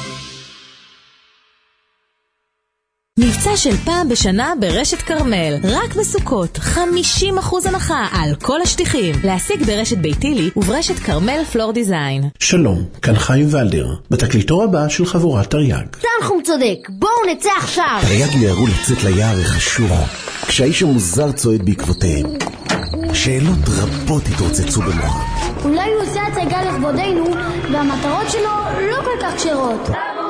מבצע של פעם בשנה ברשת קרמל, רק בסוכות, חמישים אחוז הנחה על כל השטיחים. להשיג ברשת ביתילי וברשת קרמל פלור דיזיין. שלום, כאן חיים ולדר, בתקליטור הבא של חבורת תרי"ג. תנחום צודק, בואו נצא עכשיו. תרי"ג מיהרו לצאת ליער החשורה, כשהאיש המוזר צועד בעקבותיהם. שאלות רבות התרוצצו במוחם. אולי הוא עושה הצגה לכבודנו, והמטרות שלו לא כל כך קשרות.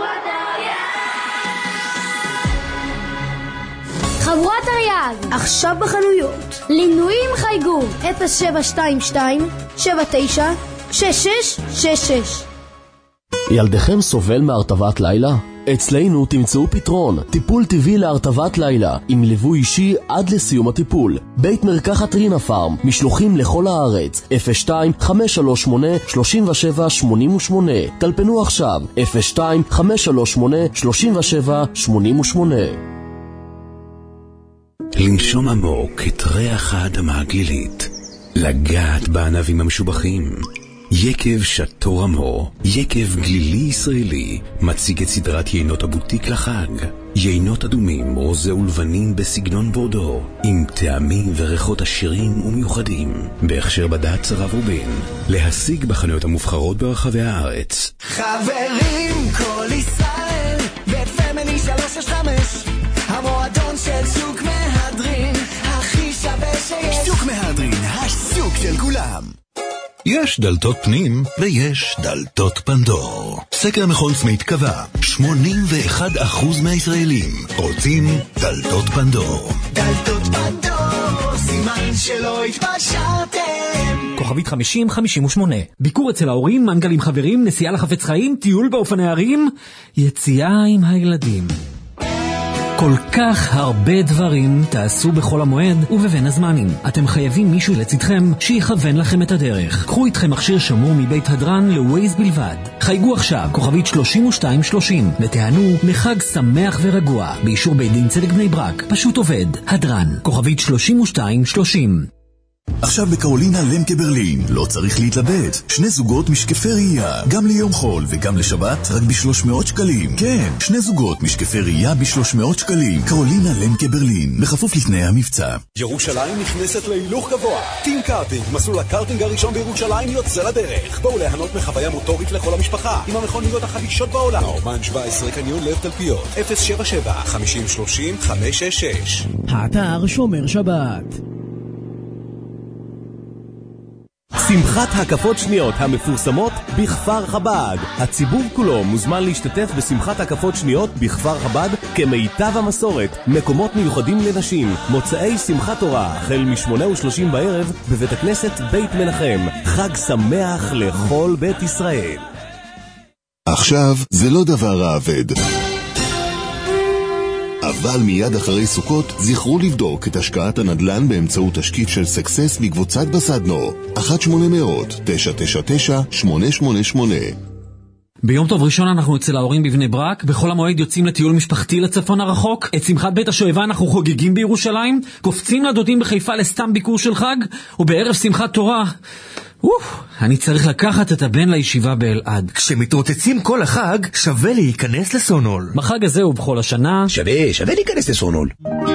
חבורת תרי"ג עכשיו בחנויות. למנויים חייגו אפס שבע שתיים שתיים שבע תשע שש שש שש שש. ילדכם סובל מהרטבת לילה? אצלנו תמצאו פתרון, טיפול טבעי להרטבת לילה, עם ליווי אישי עד לסיום הטיפול. בית מרקחת רינה פארם, משלוחים לכל הארץ, אפס שתיים חמש שלוש שמונה שלוש שבע שמונה שמונה. טלפנו עכשיו, אפס שתיים חמש שלוש שמונה שלוש שבע שמונה שמונה. לנשום עמוק את ריח האדמה הגלילית, לגעת בענבים המשובחים. יקב שטור עמו, יקב גלילי ישראלי, מציג את סדרת יינות הבוטיק לחג. יינות אדומים, רוזה ולבנים בסגנון בורדו, עם טעמים וריחות עשירים ומיוחדים, בהכשר בד"ץ הרב רובין. להשיג בחנויות המובחרות ברחבי הארץ. חברים, כל ישראל, ופמיני שלוש שש חמש, המועדון של שוק מהדרין, הכי שווה שיש. שוק מהדרין, השוק של כולם. יש דלתות פנים ויש דלתות פנדור. סקר מכון סמית קבע, שמונים ואחד אחוז מהישראלים רוצים דלתות פנדור. דלתות פנדור, סימן שלא התפשרתם. כוכבית חמישים חמישים ושמונה. ביקור אצל ההורים, מנגל עם חברים, נסיעה לחפץ חיים, טיול באופני הרים, יציאה עם הילדים. כל כך הרבה דברים תעשו בחול המועד ובבין הזמנים. אתם חייבים מישהו לצדכם שיכוון לכם את הדרך. קחו איתכם מכשיר שמור מבית הדרן לווייז בלבד. חייגו עכשיו, כוכבית שלושים ושתיים שלושים, ותענו לחג שמח ורגוע. באישור בית דין צדק בני ברק. פשוט עובד. הדרן, כוכבית שלושים ושתיים שלושים. עכשיו בקרולינה למקה ברלין, לא צריך להתלבט. שני זוגות משקפי ראייה, גם ליום חול וגם לשבת, רק ב-שלוש מאות שקלים. כן, שני זוגות משקפי ראייה ב-שלוש מאות שקלים. קרולינה למקה ברלין, בכפוף לתנאי המבצע. ירושלים נכנסת להילוך גבוה. טים קארטינג, מסלול הקארטינג הראשון בירושלים יוצא לדרך. בואו ליהנות מחוויה מוטורית לכל המשפחה, עם המכוניות החדישות בעולם. האומן שבע עשרה קניון לב תלפיות, אפס שבע שבע חמישים שלושים חמש שש שש. האתר שומר שבת. שמחת הקפות שניות המפורסמות בכפר חב"ד. הציבור כולו מוזמן להשתתף בשמחת הקפות שניות בכפר חב"ד כמיטב המסורת. מקומות מיוחדים לנשים, מוצאי שמחת תורה, החל משמונה ושלושים בערב בבית הכנסת בית מנחם. חג שמח לכל בית ישראל. עכשיו זה לא דבר העבד. אבל מיד אחרי סוכות זכרו לבדוק את השקעת הנדל"ן באמצעות תשקיף של סקסס מקבוצת בסדנו. אחת שמונה אפס אפס תשע תשע תשע שמונה שמונה שמונה. ביום טוב ראשון אנחנו אצל ההורים בבני ברק, בכל המועד יוצאים לטיול משפחתי לצפון הרחוק, את שמחת בית השואבה אנחנו חוגגים בירושלים, קופצים לדודים בחיפה לסתם ביקור של חג, ובערב שמחת תורה, אוף, אני צריך לקחת את הבן לישיבה באלעד. כשמתרוצצים כל החג, שווה להיכנס לסונול. בחג הזה ובכל השנה, שווה, שווה להיכנס לסונול.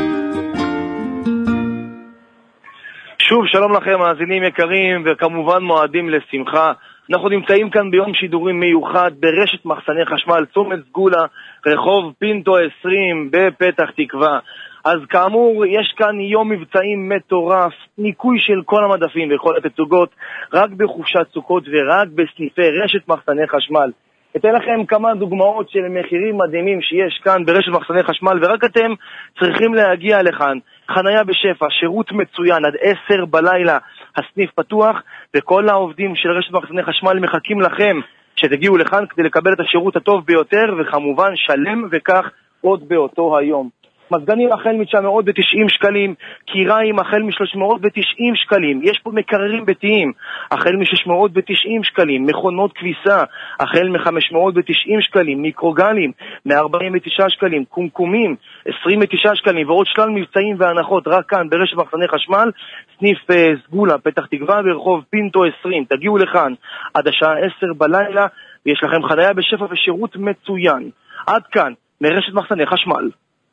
שוב, שלום לכם, מאזינים יקרים, וכמובן מועדים לשמחה. אנחנו נמצאים כאן ביום שידורים מיוחד ברשת מחסני חשמל, צומת סגולה, רחוב פינטו עשרים בפתח תקווה. אז כאמור, יש כאן יום מבצעים מטורף, ניקוי של כל המדפים וכל התצוגות, רק בחופשת סוכות ורק בסניפי רשת מחסני חשמל. אתן לכם כמה דוגמאות של מחירים מדהימים שיש כאן ברשת מחסני חשמל, ורק אתם צריכים להגיע לכאן. חנייה בשפע, שירות מצוין, עד עשר בלילה הסניף פתוח, וכל העובדים של רשת מחסני חשמל מחכים לכם שתגיעו לכאן כדי לקבל את השירות הטוב ביותר, וכמובן שלם וכך עוד באותו היום. מזגנים החל מ-תשע מאות ותשעים שקלים, קיריים החל מ-שלוש מאות ותשעים שקלים, יש פה מקררים ביתיים החל מ-שש מאות ותשעים שקלים, מכונות כביסה החל מ-חמש מאות ותשעים שקלים, מיקרוגלים מ-ארבעים ותשעה שקלים, קומקומים עשרים ותשעה שקלים, ועוד שלל מבצעים והנחות רק כאן ברשת מחסני חשמל, סניף uh, סגולה, פתח תקווה ברחוב פינטו עשרים. תגיעו לכאן עד השעה עשר בלילה, ויש לכם חנייה בשפע ושירות מצוין. עד כאן מרשת מחסני חשמל.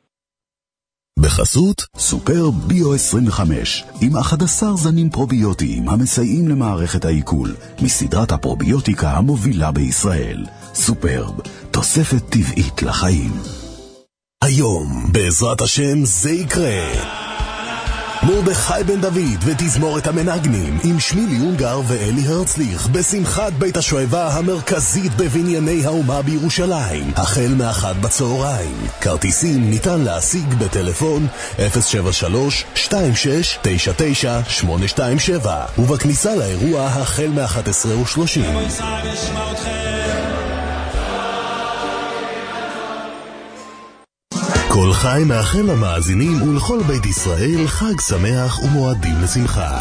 בחסות סופר ביו עשרים וחמש עם אחד עשר זנים פרוביוטיים המסייעים למערכת העיכול מסדרת הפרוביוטיקה המובילה בישראל. סופרב, תוספת טבעית לחיים. היום בעזרת השם זה יקרה. מרדכי בן דוד ותזמורת המנגנים עם שמילי אונגר ואלי הרצליך בשמחת בית השואבה המרכזית בבנייני האומה בירושלים, החל מאחת בצהריים. כרטיסים ניתן להשיג בטלפון אפס שבע שלוש שתיים שש תשע תשע שמונה שתיים שבע ובכניסה לאירוע החל מ-אחת עשרה ושלושים. כל חי מאחל למאזינים ולכל בית ישראל חג שמח ומועדים לשמחה.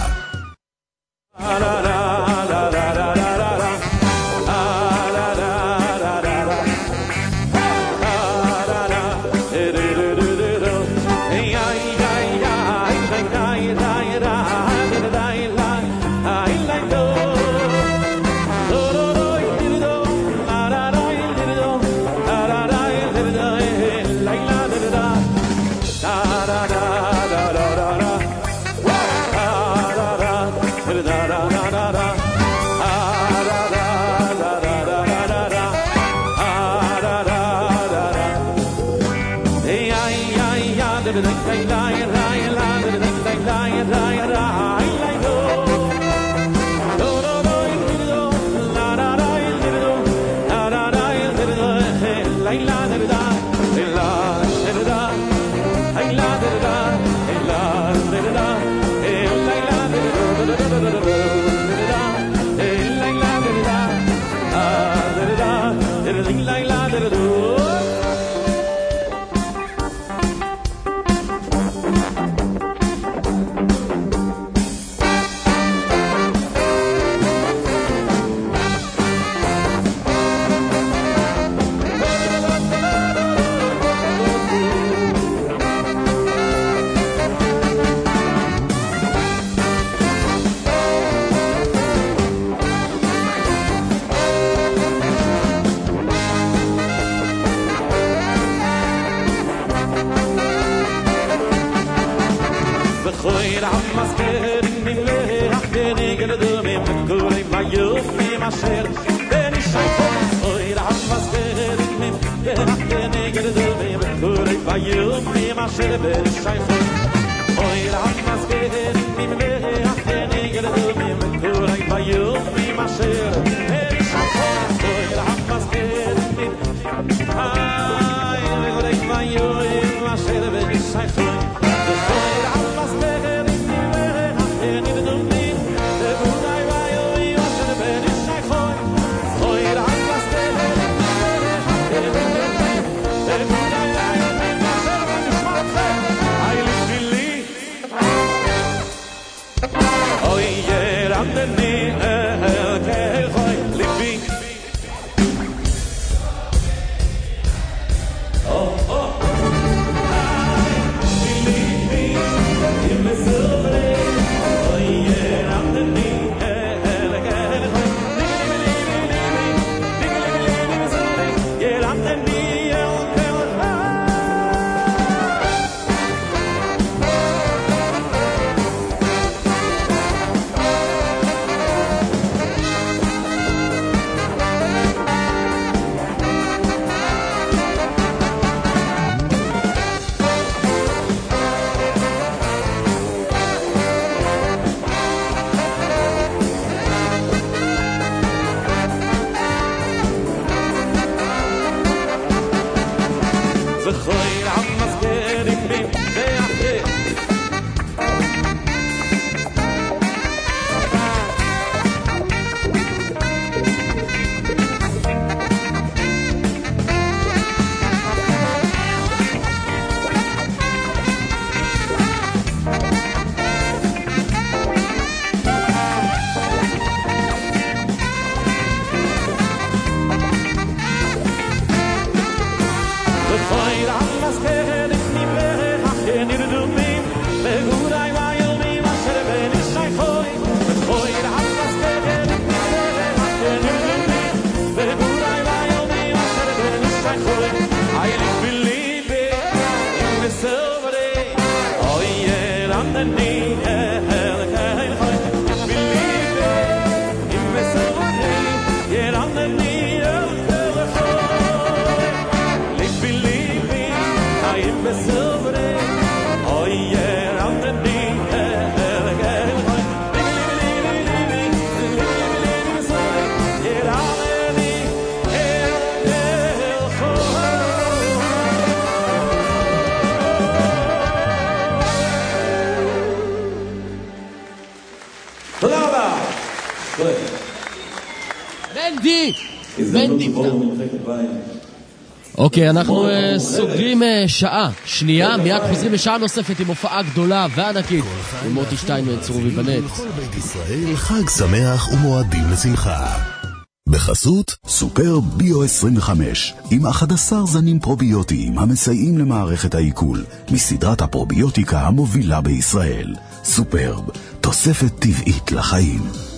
ונפתח. אוקיי, אנחנו סוגרים שעה שנייה, מיד חוזרים לשעה נוספת עם הופעה גדולה וענקית עם מוטי שטיינמן, צור מבנט. כל בית ישראל חג שמח ומועדים לשמחה. בחסות סופר ביו עשרים וחמש עם אחד עשר זנים פרוביוטיים המסייעים למערכת העיכול מסדרת הפרוביוטיקה המובילה בישראל. סופרב, תוספת טבעית לחיים.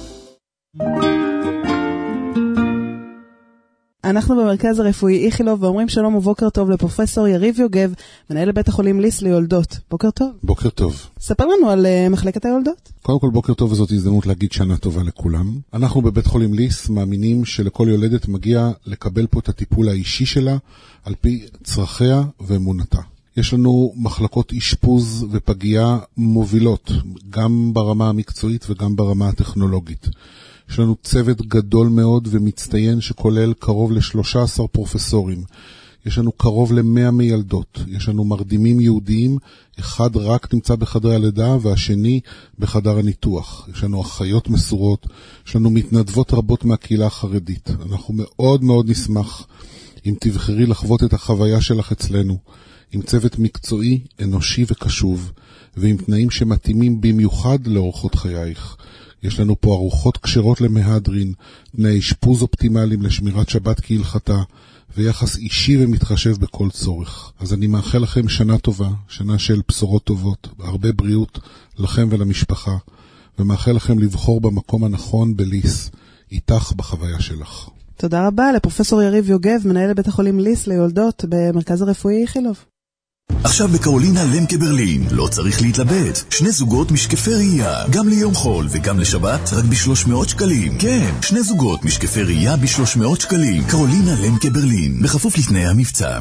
אנחנו במרכז הרפואי איכילוב ואומרים שלום ובוקר טוב לפרופסור יריב יוגב, מנהל בית החולים ליס ליולדות. בוקר טוב. בוקר טוב. ספר לנו על uh, מחלקת היולדות. קודם כל בוקר טוב, וזאת הזדמנות להגיד שנה טובה לכולם. אנחנו בבית חולים ליס מאמינים שלכל יולדת מגיע לקבל פה את הטיפול האישי שלה על פי צרכיה ואמונתה. יש לנו מחלקות אשפוז ופגייה מובילות, גם ברמה המקצועית וגם ברמה הטכנולוגית. יש לנו צוות גדול מאוד ומצטיין שכולל קרוב ל-שלושה עשר פרופסורים. יש לנו קרוב ל-מאה מיילדות. יש לנו מרדימים יהודיים, אחד רק נמצא בחדר הלידה והשני בחדר הניתוח. יש לנו אחיות מסורות, יש לנו מתנדבות רבות מהקהילה החרדית. אנחנו מאוד מאוד נשמח אם תבחרי לחוות את החוויה שלך אצלנו, עם צוות מקצועי, אנושי וקשוב, ועם תנאים שמתאימים במיוחד לאורחות חייך. יש לנו פה ארוחות כשרות למהדרין, תנאי אשפוז אופטימליים לשמירת שבת כהלכתה, ויחס אישי ומתחשב בכל צורך. אז אני מאחל לכם שנה טובה, שנה של בשורות טובות, הרבה בריאות לכם ולמשפחה, ומאחל לכם לבחור במקום הנכון בליס, איתך בחוויה שלך. תודה רבה לפרופסור יריב יוגב, מנהל בית החולים ליס ליולדות במרכז הרפואי איכילוב. עכשיו בקרולינה למקה ברלין, לא צריך להתלבט. שני זוגות משקפי ראייה, גם ליום חול וגם לשבת, רק ב-שלוש מאות שקלים. כן, שני זוגות משקפי ראייה ב-שלוש מאות שקלים. קרולינה למקה ברלין, בכפוף לתנאי המבצע.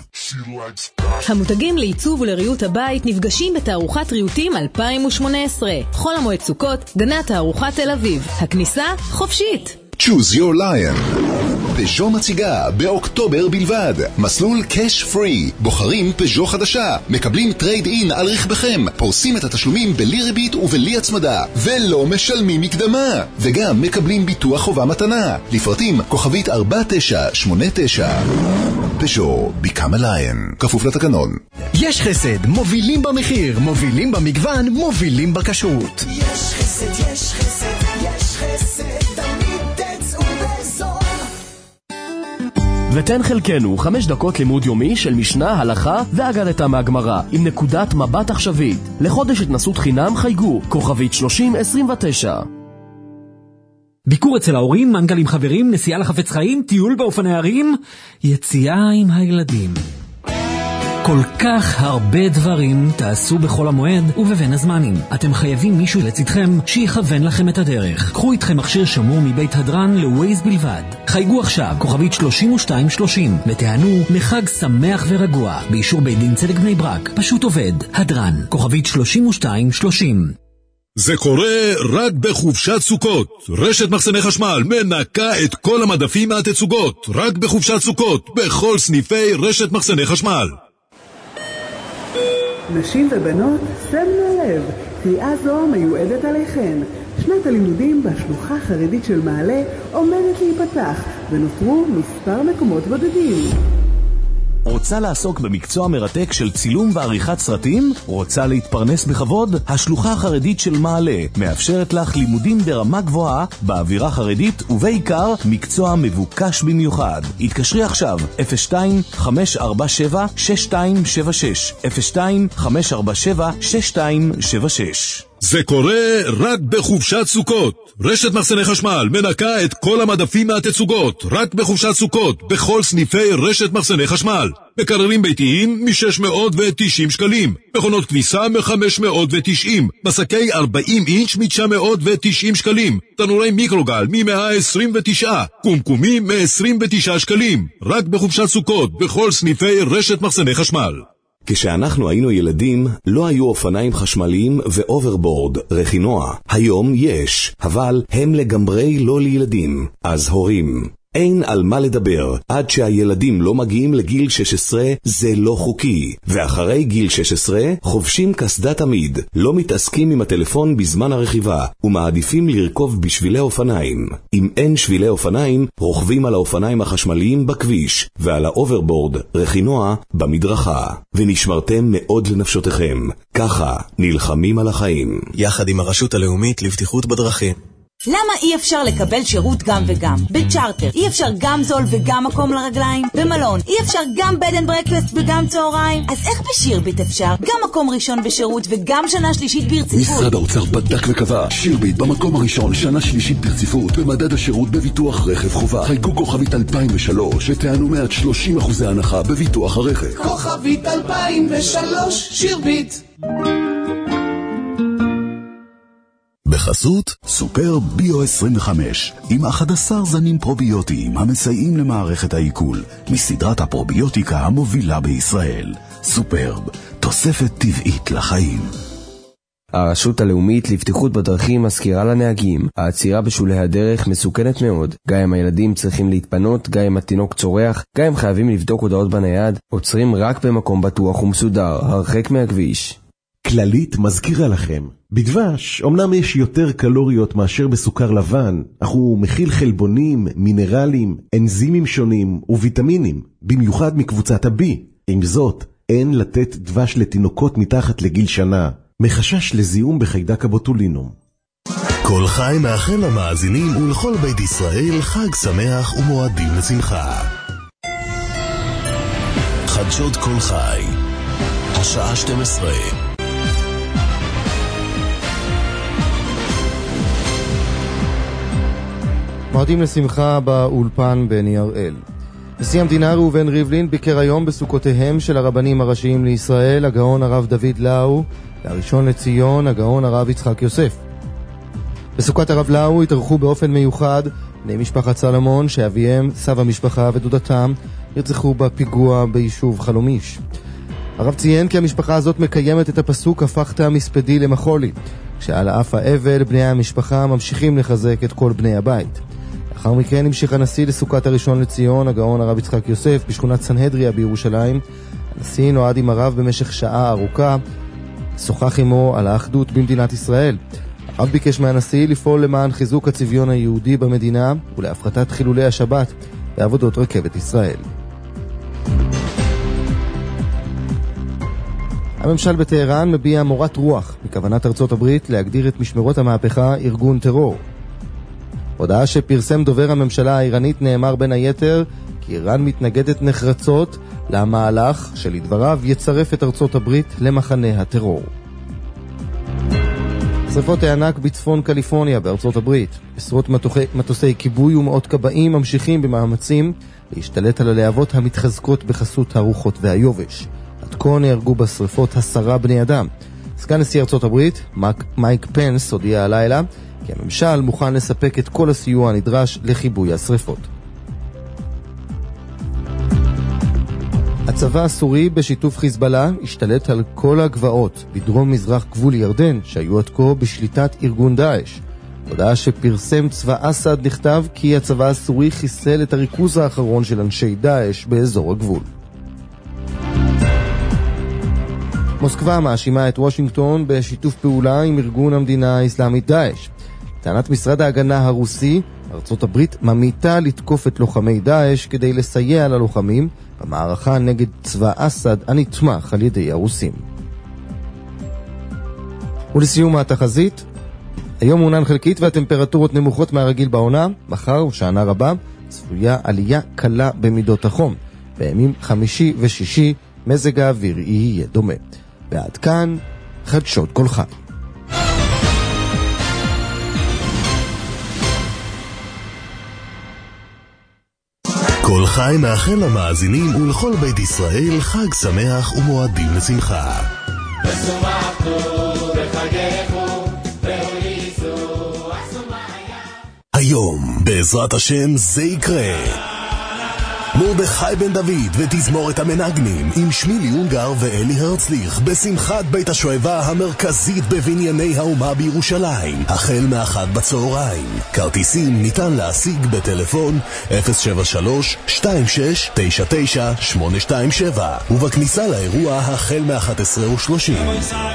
המותגים לעיצוב ולריהוט הבית נפגשים בתערוכת ריהוטים אלפיים ושמונה עשרה. חול המועד סוכות, גני התערוכה תל אביב. הכניסה חופשית. Choose your lion. פז'ו מציגה באוקטובר בלבד מסלול קאש פרי. בוחרים פז'ו חדשה, מקבלים טרייד אין על רכבכם, פורסים את התשלומים בלי ריבית ובלי הצמדה ולא משלמים מקדמה, וגם מקבלים ביטוח חובה מתנה. לפרטים כוכבית ארבע תשע שמונה תשע. פז'ו, become a lion, כפוף לתקנון. יש חסד, מובילים במחיר, מובילים במגוון, מובילים בכשרות. יש חסד, יש חסד, יש חסד, ותן חלקנו חמש דקות לימוד יומי של משנה, הלכה ואגדתה מהגמרא עם נקודת מבט עכשווית. לחודש התנסות חינם חייגו כוכבית שלושים עשרים ותשע. ביקור אצל ההורים, מנגל עם חברים, נסיעה לחפץ חיים, טיול באופני הרים, יציאה עם הילדים. כל כך הרבה דברים תעשו בחול המועד ובבין הזמנים. אתם חייבים מישהו לצדכם שיכוון לכם את הדרך. קחו איתכם מכשיר שמור מבית הדרן לווייז בלבד. חייגו עכשיו, כוכבית שלושים ושתיים שלושים, ותענו לחג שמח ורגוע. באישור בית דין צדק בני ברק. פשוט עובד. הדרן, כוכבית שלושים ושתיים שלושים. זה קורה רק בחופשת סוכות. רשת מחסני חשמל מנקה את כל המדפים מהתצוגות. רק בחופשת סוכות, בכל סניפי רשת מחסני חשמל. נשים ובנות, שמנו לב, קריאה זו מיועדת עליכן. שנת הלימודים בשלוחה החרדית של מעלה עומדת להיפתח, ונותרו מספר מקומות בודדים. רוצה לעסוק במקצוע מרתק של צילום ועריכת סרטים? רוצה להתפרנס בכבוד? השלוחה החרדית של מעלה מאפשרת לך לימודים ברמה גבוהה, באווירה חרדית ובעיקר מקצוע מבוקש במיוחד. התקשרי עכשיו אפס שתיים חמש ארבע שבע שש שתיים שבע שש אפס שתיים חמש ארבע שבע שש שתיים שבע שש. זה קורה רק בחופשת סוכות. רשת מחסני חשמל מנקה את כל המדפים מהתצוגות. רק בחופשת סוכות, בכל סניפי רשת מחסני חשמל. מקררים ביתיים מ-שש מאות ותשעים שקלים. מכונות כביסה מ-חמש מאות ותשעים. מסקי ארבעים אינץ' מ-תשע מאות ותשעים שקלים. תנורי מיקרוגל מ-מאה עשרים ותשע. קומקומים מ-עשרים ותשעה שקלים. רק בחופשת סוכות, בכל סניפי רשת מחסני חשמל. כשאנחנו היינו ילדים, לא היו אופניים חשמליים ואוברבורד, רכינוע. היום יש, אבל הם לגמרי לא לילדים. אז הורים, אין על מה לדבר. עד שהילדים לא מגיעים לגיל שש עשרה זה לא חוקי. ואחרי גיל שש עשרה חובשים קסדה תמיד. לא מתעסקים עם הטלפון בזמן הרכיבה ומעדיפים לרכוב בשבילי אופניים. אם אין שבילי אופניים, רוכבים על האופניים החשמליים בכביש ועל האוברבורד, רכינוע, במדרכה. ונשמרתם מאוד לנפשותיכם. ככה נלחמים על החיים. יחד עם הרשות הלאומית לבטיחות בדרכים. למה אי אפשר לקבל שירות גם וגם? בצ'ארטר אי אפשר גם זול וגם מקום לרגליים? במלון אי אפשר גם בד אנד ברקפסט וגם צהריים? אז איך בשירביט אפשר? גם מקום ראשון בשירות וגם שנה שלישית ברציפות. משרד האוצר בדק וקבע שירביט במקום הראשון שנה שלישית ברציפות במדד השירות בביטוח רכב חובה. חייגו כוכבית אלפיים ושלוש ותענו מעט שלושים אחוזי הנחה בביטוח הרכב. כוכבית אלפיים ושלוש שירביט. בחסות סופר ביו עשרים וחמש עם אחד עשר זנים פרוביוטיים המסייעים למערכת העיכול מסדרת הפרוביוטיקה המובילה בישראל. סופרב, תוספת טבעית לחיים. הרשות הלאומית לבטיחות בדרכים מזכירה לנהגים, העצירה בשולי הדרך מסוכנת מאוד. גם אם הילדים צריכים להתפנות, גם אם התינוק צורח, גם אם חייבים לבדוק הודעות בנייד, עוצרים רק במקום בטוח ומסודר, הרחק מהכביש. כללית מזכירה לכם, בדבש אמנם יש יותר קלוריות מאשר בסוכר לבן, אך הוא מכיל חלבונים, מינרלים, אנזימים שונים וויטמינים, במיוחד מקבוצת ה-B. עם זאת, אין לתת דבש לתינוקות מתחת לגיל שנה, מחשש לזיהום בחיידק הבוטולינום. כל חי מאחל למאזינים ולכל בית ישראל חג שמח ומועדים לשמחה. חדשות כל חי, השעה שתים עשרה. מועדים לשמחה באולפן בני הראל. נשיא המדינה ראובן ריבלין ביקר היום בסוכותיהם של הרבנים הראשיים לישראל, הגאון הרב דוד לאו, והראשון לציון, הגאון הרב יצחק יוסף. בסוכת הרב לאו התארחו באופן מיוחד בני משפחת סלומון, שאביהם, סב המשפחה ודודתם נרצחו בפיגוע ביישוב חלומיש. הרב ציין כי המשפחה הזאת מקיימת את הפסוק הפכת מספדי למחולי, כשעל אף האבל בני המשפחה ממשיכים לחזק את כל בני הבית. לאחר מכן המשיך הנשיא לסוכת הראשון לציון, הגאון הרב יצחק יוסף, בשכונת סנהדריה בירושלים. הנשיא נועד עם הרב במשך שעה ארוכה, שוחח עמו על האחדות במדינת ישראל. הרב ביקש מהנשיא לפעול למען חיזוק הצביון היהודי במדינה ולהפחתת חילולי השבת בעבודות רכבת ישראל. הממשל בטהרן מביע מורת רוח מכוונת ארצות הברית להגדיר את משמרות המהפכה ארגון טרור. הודעה שפרסם דובר הממשלה האיראנית נאמר בין היתר כי איראן מתנגדת נחרצות למהלך שלדבריו יצרף את ארצות הברית למחנה הטרור. שריפות הענק בצפון קליפורניה בארצות הברית. עשרות מטוסי, מטוסי כיבוי ומאות כבאים ממשיכים במאמצים להשתלט על הלהבות המתחזקות בחסות הרוחות והיובש. עד כה נהרגו בשריפות עשרה בני אדם. סגן נשיא ארצות הברית, מייק, מייק פנס, הודיע הלילה כי הממשל מוכן לספק את כל הסיוע הנדרש לכיבוי השריפות. הצבא הסורי בשיתוף חיזבאללה השתלט על כל הגבעות בדרום מזרח גבול ירדן שהיו עד כה בשליטת ארגון דאעש. הודעה שפרסם צבא אסד נכתב כי הצבא הסורי חיסל את הריכוז האחרון של אנשי דאעש באזור הגבול. מוסקבה מאשימה את וושינגטון בשיתוף פעולה עם ארגון המדינה האסלאמית דאעש. טענת משרד ההגנה הרוסי, ארצות הברית ממיתה לתקוף את לוחמי דאעש כדי לסייע ללוחמים במערכה נגד צבא אסד הנתמך על ידי הרוסים. ולסיום התחזית, היום מעונן חלקית והטמפרטורות נמוכות מהרגיל בעונה. מחר ושענה רבה צפויה עלייה קלה במידות החום. בימים חמישי ושישי מזג האוויר יהיה דומה. ועד כאן חדשות כל חי. כל חי מאחל למאזינים ולכל בית ישראל חג שמח ומועדים לשמחה. היום, בעזרת השם, זה יקרה. מרדכי בן דוד ותזמורת המנגנים עם שמילי יונגר ואלי הרצליך בשמחת בית השואבה המרכזית בבנייני האומה בירושלים, החל מאחת בצהריים. כרטיסים ניתן להשיג בטלפון אפס שבע שלוש שתיים שש תשע תשע שמונה שתיים שבע ובכניסה לאירוע החל מ-אחת עשרה ושלושים.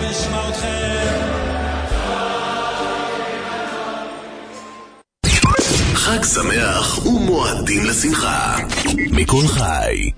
חג שמח ומועדים לשמחה מכל חי.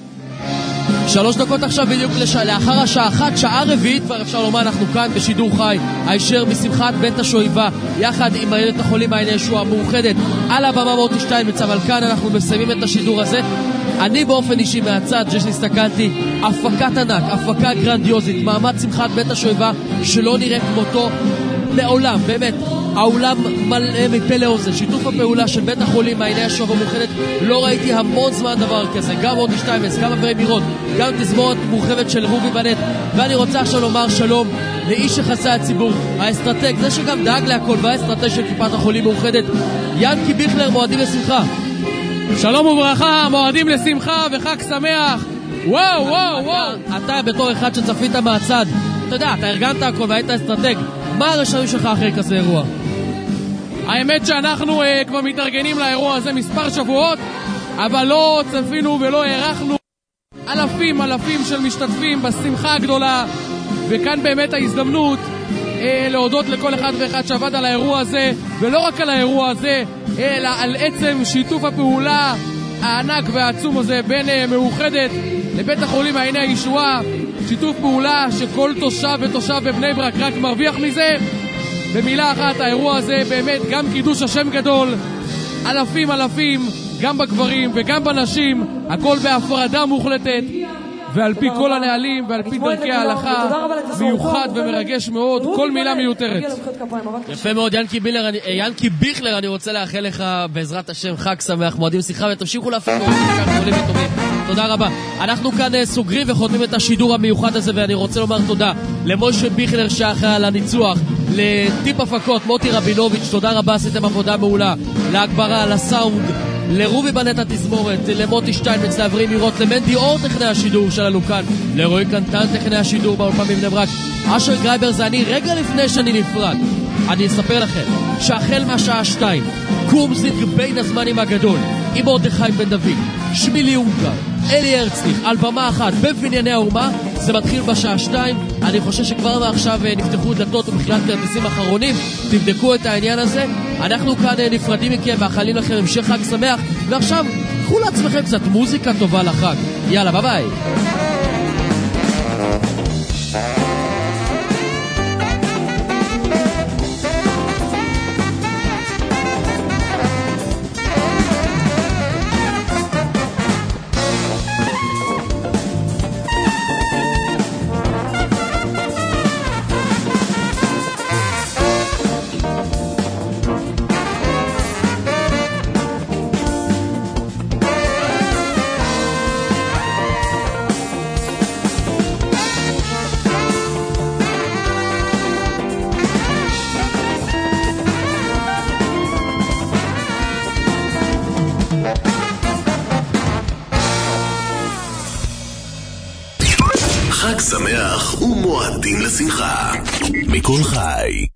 שלוש דקות עכשיו בדיוק לש... לאחר השעה אחת, שעה רביעית כבר אפשר לומר, אנחנו כאן בשידור חי הישר משמחת בית השואבה יחד עם הילד החולים מעייני ישועה המאוחדת על הבמה מוטי שטיינמץ. אבל כאן אנחנו מסיימים את השידור הזה. אני באופן אישי מהצד שהסתכלתי, הפקת ענק, הפקה גרנדיוזית, מעמד שמחת בית השואבה שלא נראה כמותו לעולם, באמת העולם מלא מפה לאוזן. שיתוף הפעולה של בית החולים מעייני ישועה המאוחדת, לא ראיתי המון זמן דבר כזה. גם מוטי שטיינמץ, גם אברי מירון, גם תזמורת מורחבת של רובי בנט. ואני רוצה עכשיו לומר שלום לאיש יחסי הציבור, האסטרטג, זה שגם דאג להכל, והאסטרטג של כיפת החולים מאוחדת, ינקי ביכלר. מועדים לשמחה. שלום וברכה, מועדים לשמחה וחג שמח. וואו וואו וואו. אתה בתור אחד שצפית מהצד, אתה יודע, אתה ארגנת הכל והיית אסטרטג, מה הרשמים שלך אחרי כזה אירוע? האמת שאנחנו uh, כבר מתארגנים לאירוע הזה מספר שבועות, אבל לא צפינו ולא הערכנו אלפים אלפים של משתתפים בשמחה הגדולה, וכאן באמת ההזדמנות uh, להודות לכל אחד ואחד שעבד על האירוע הזה, ולא רק על האירוע הזה, אלא על עצם שיתוף הפעולה הענק והעצום הזה בין uh, מאוחדת לבית החולים מעייני הישועה. שיתוף פעולה שכל תושב ותושב בבני ברק רק מרוויח מזה. במילה אחת, האירוע הזה באמת גם קידוש השם גדול, אלפים אלפים, גם בגברים וגם בנשים, הכל בהפרדה מוחלטת ועל פי כל הנהלים ועל פי דרכי ההלכה, מיוחד ומרגש מאוד, כל מילה מיותרת. יפה מאוד, ינקי ביכלר, אני, ינקי ביכלר, אני רוצה לאחל לך בעזרת השם חג שמח, מועדים שמחה, ותמשיכו להפיק גדולים וטובים. תודה רבה. אנחנו כאן סוגרים וחותמים את השידור המיוחד הזה, ואני רוצה לומר תודה למשה ביכלר שאחראי על הניצוח, לטיפ הפקות מוטי רבינוביץ', תודה רבה, עשיתם עבודה מעולה, להגברה, לסאונד, לרובי בנט התזמורת, למוטי שטיינמץ, לאברי מירות, למנדי אור טכני השידור שלנו כאן, לרועי קנטן טכני השידור באולפן בבני ברק. אשר גרייבר זה אני. רגע לפני שאני נפרד, אני אספר לכם שהחל מהשעה שתיים קום זינג בין הזמנים הגדול עם מרדכי בן דוד, שמילי יונגר, אלי הרצליך על במה אחת בבנייני האומה. זה מתחיל בשעה שתיים. אני חושב שכבר מעכשיו נפתחו דלתות ומכירת כרטיסים אחרונים, תבדקו את העניין הזה. אנחנו כאן נפרדים מכם, מאחלים לכם המשך חג שמח, ועכשיו קחו לעצמכם קצת מוזיקה טובה לחג. יאללה, ביי ביי. חג שמח ומועדים לשמחה מכל חי.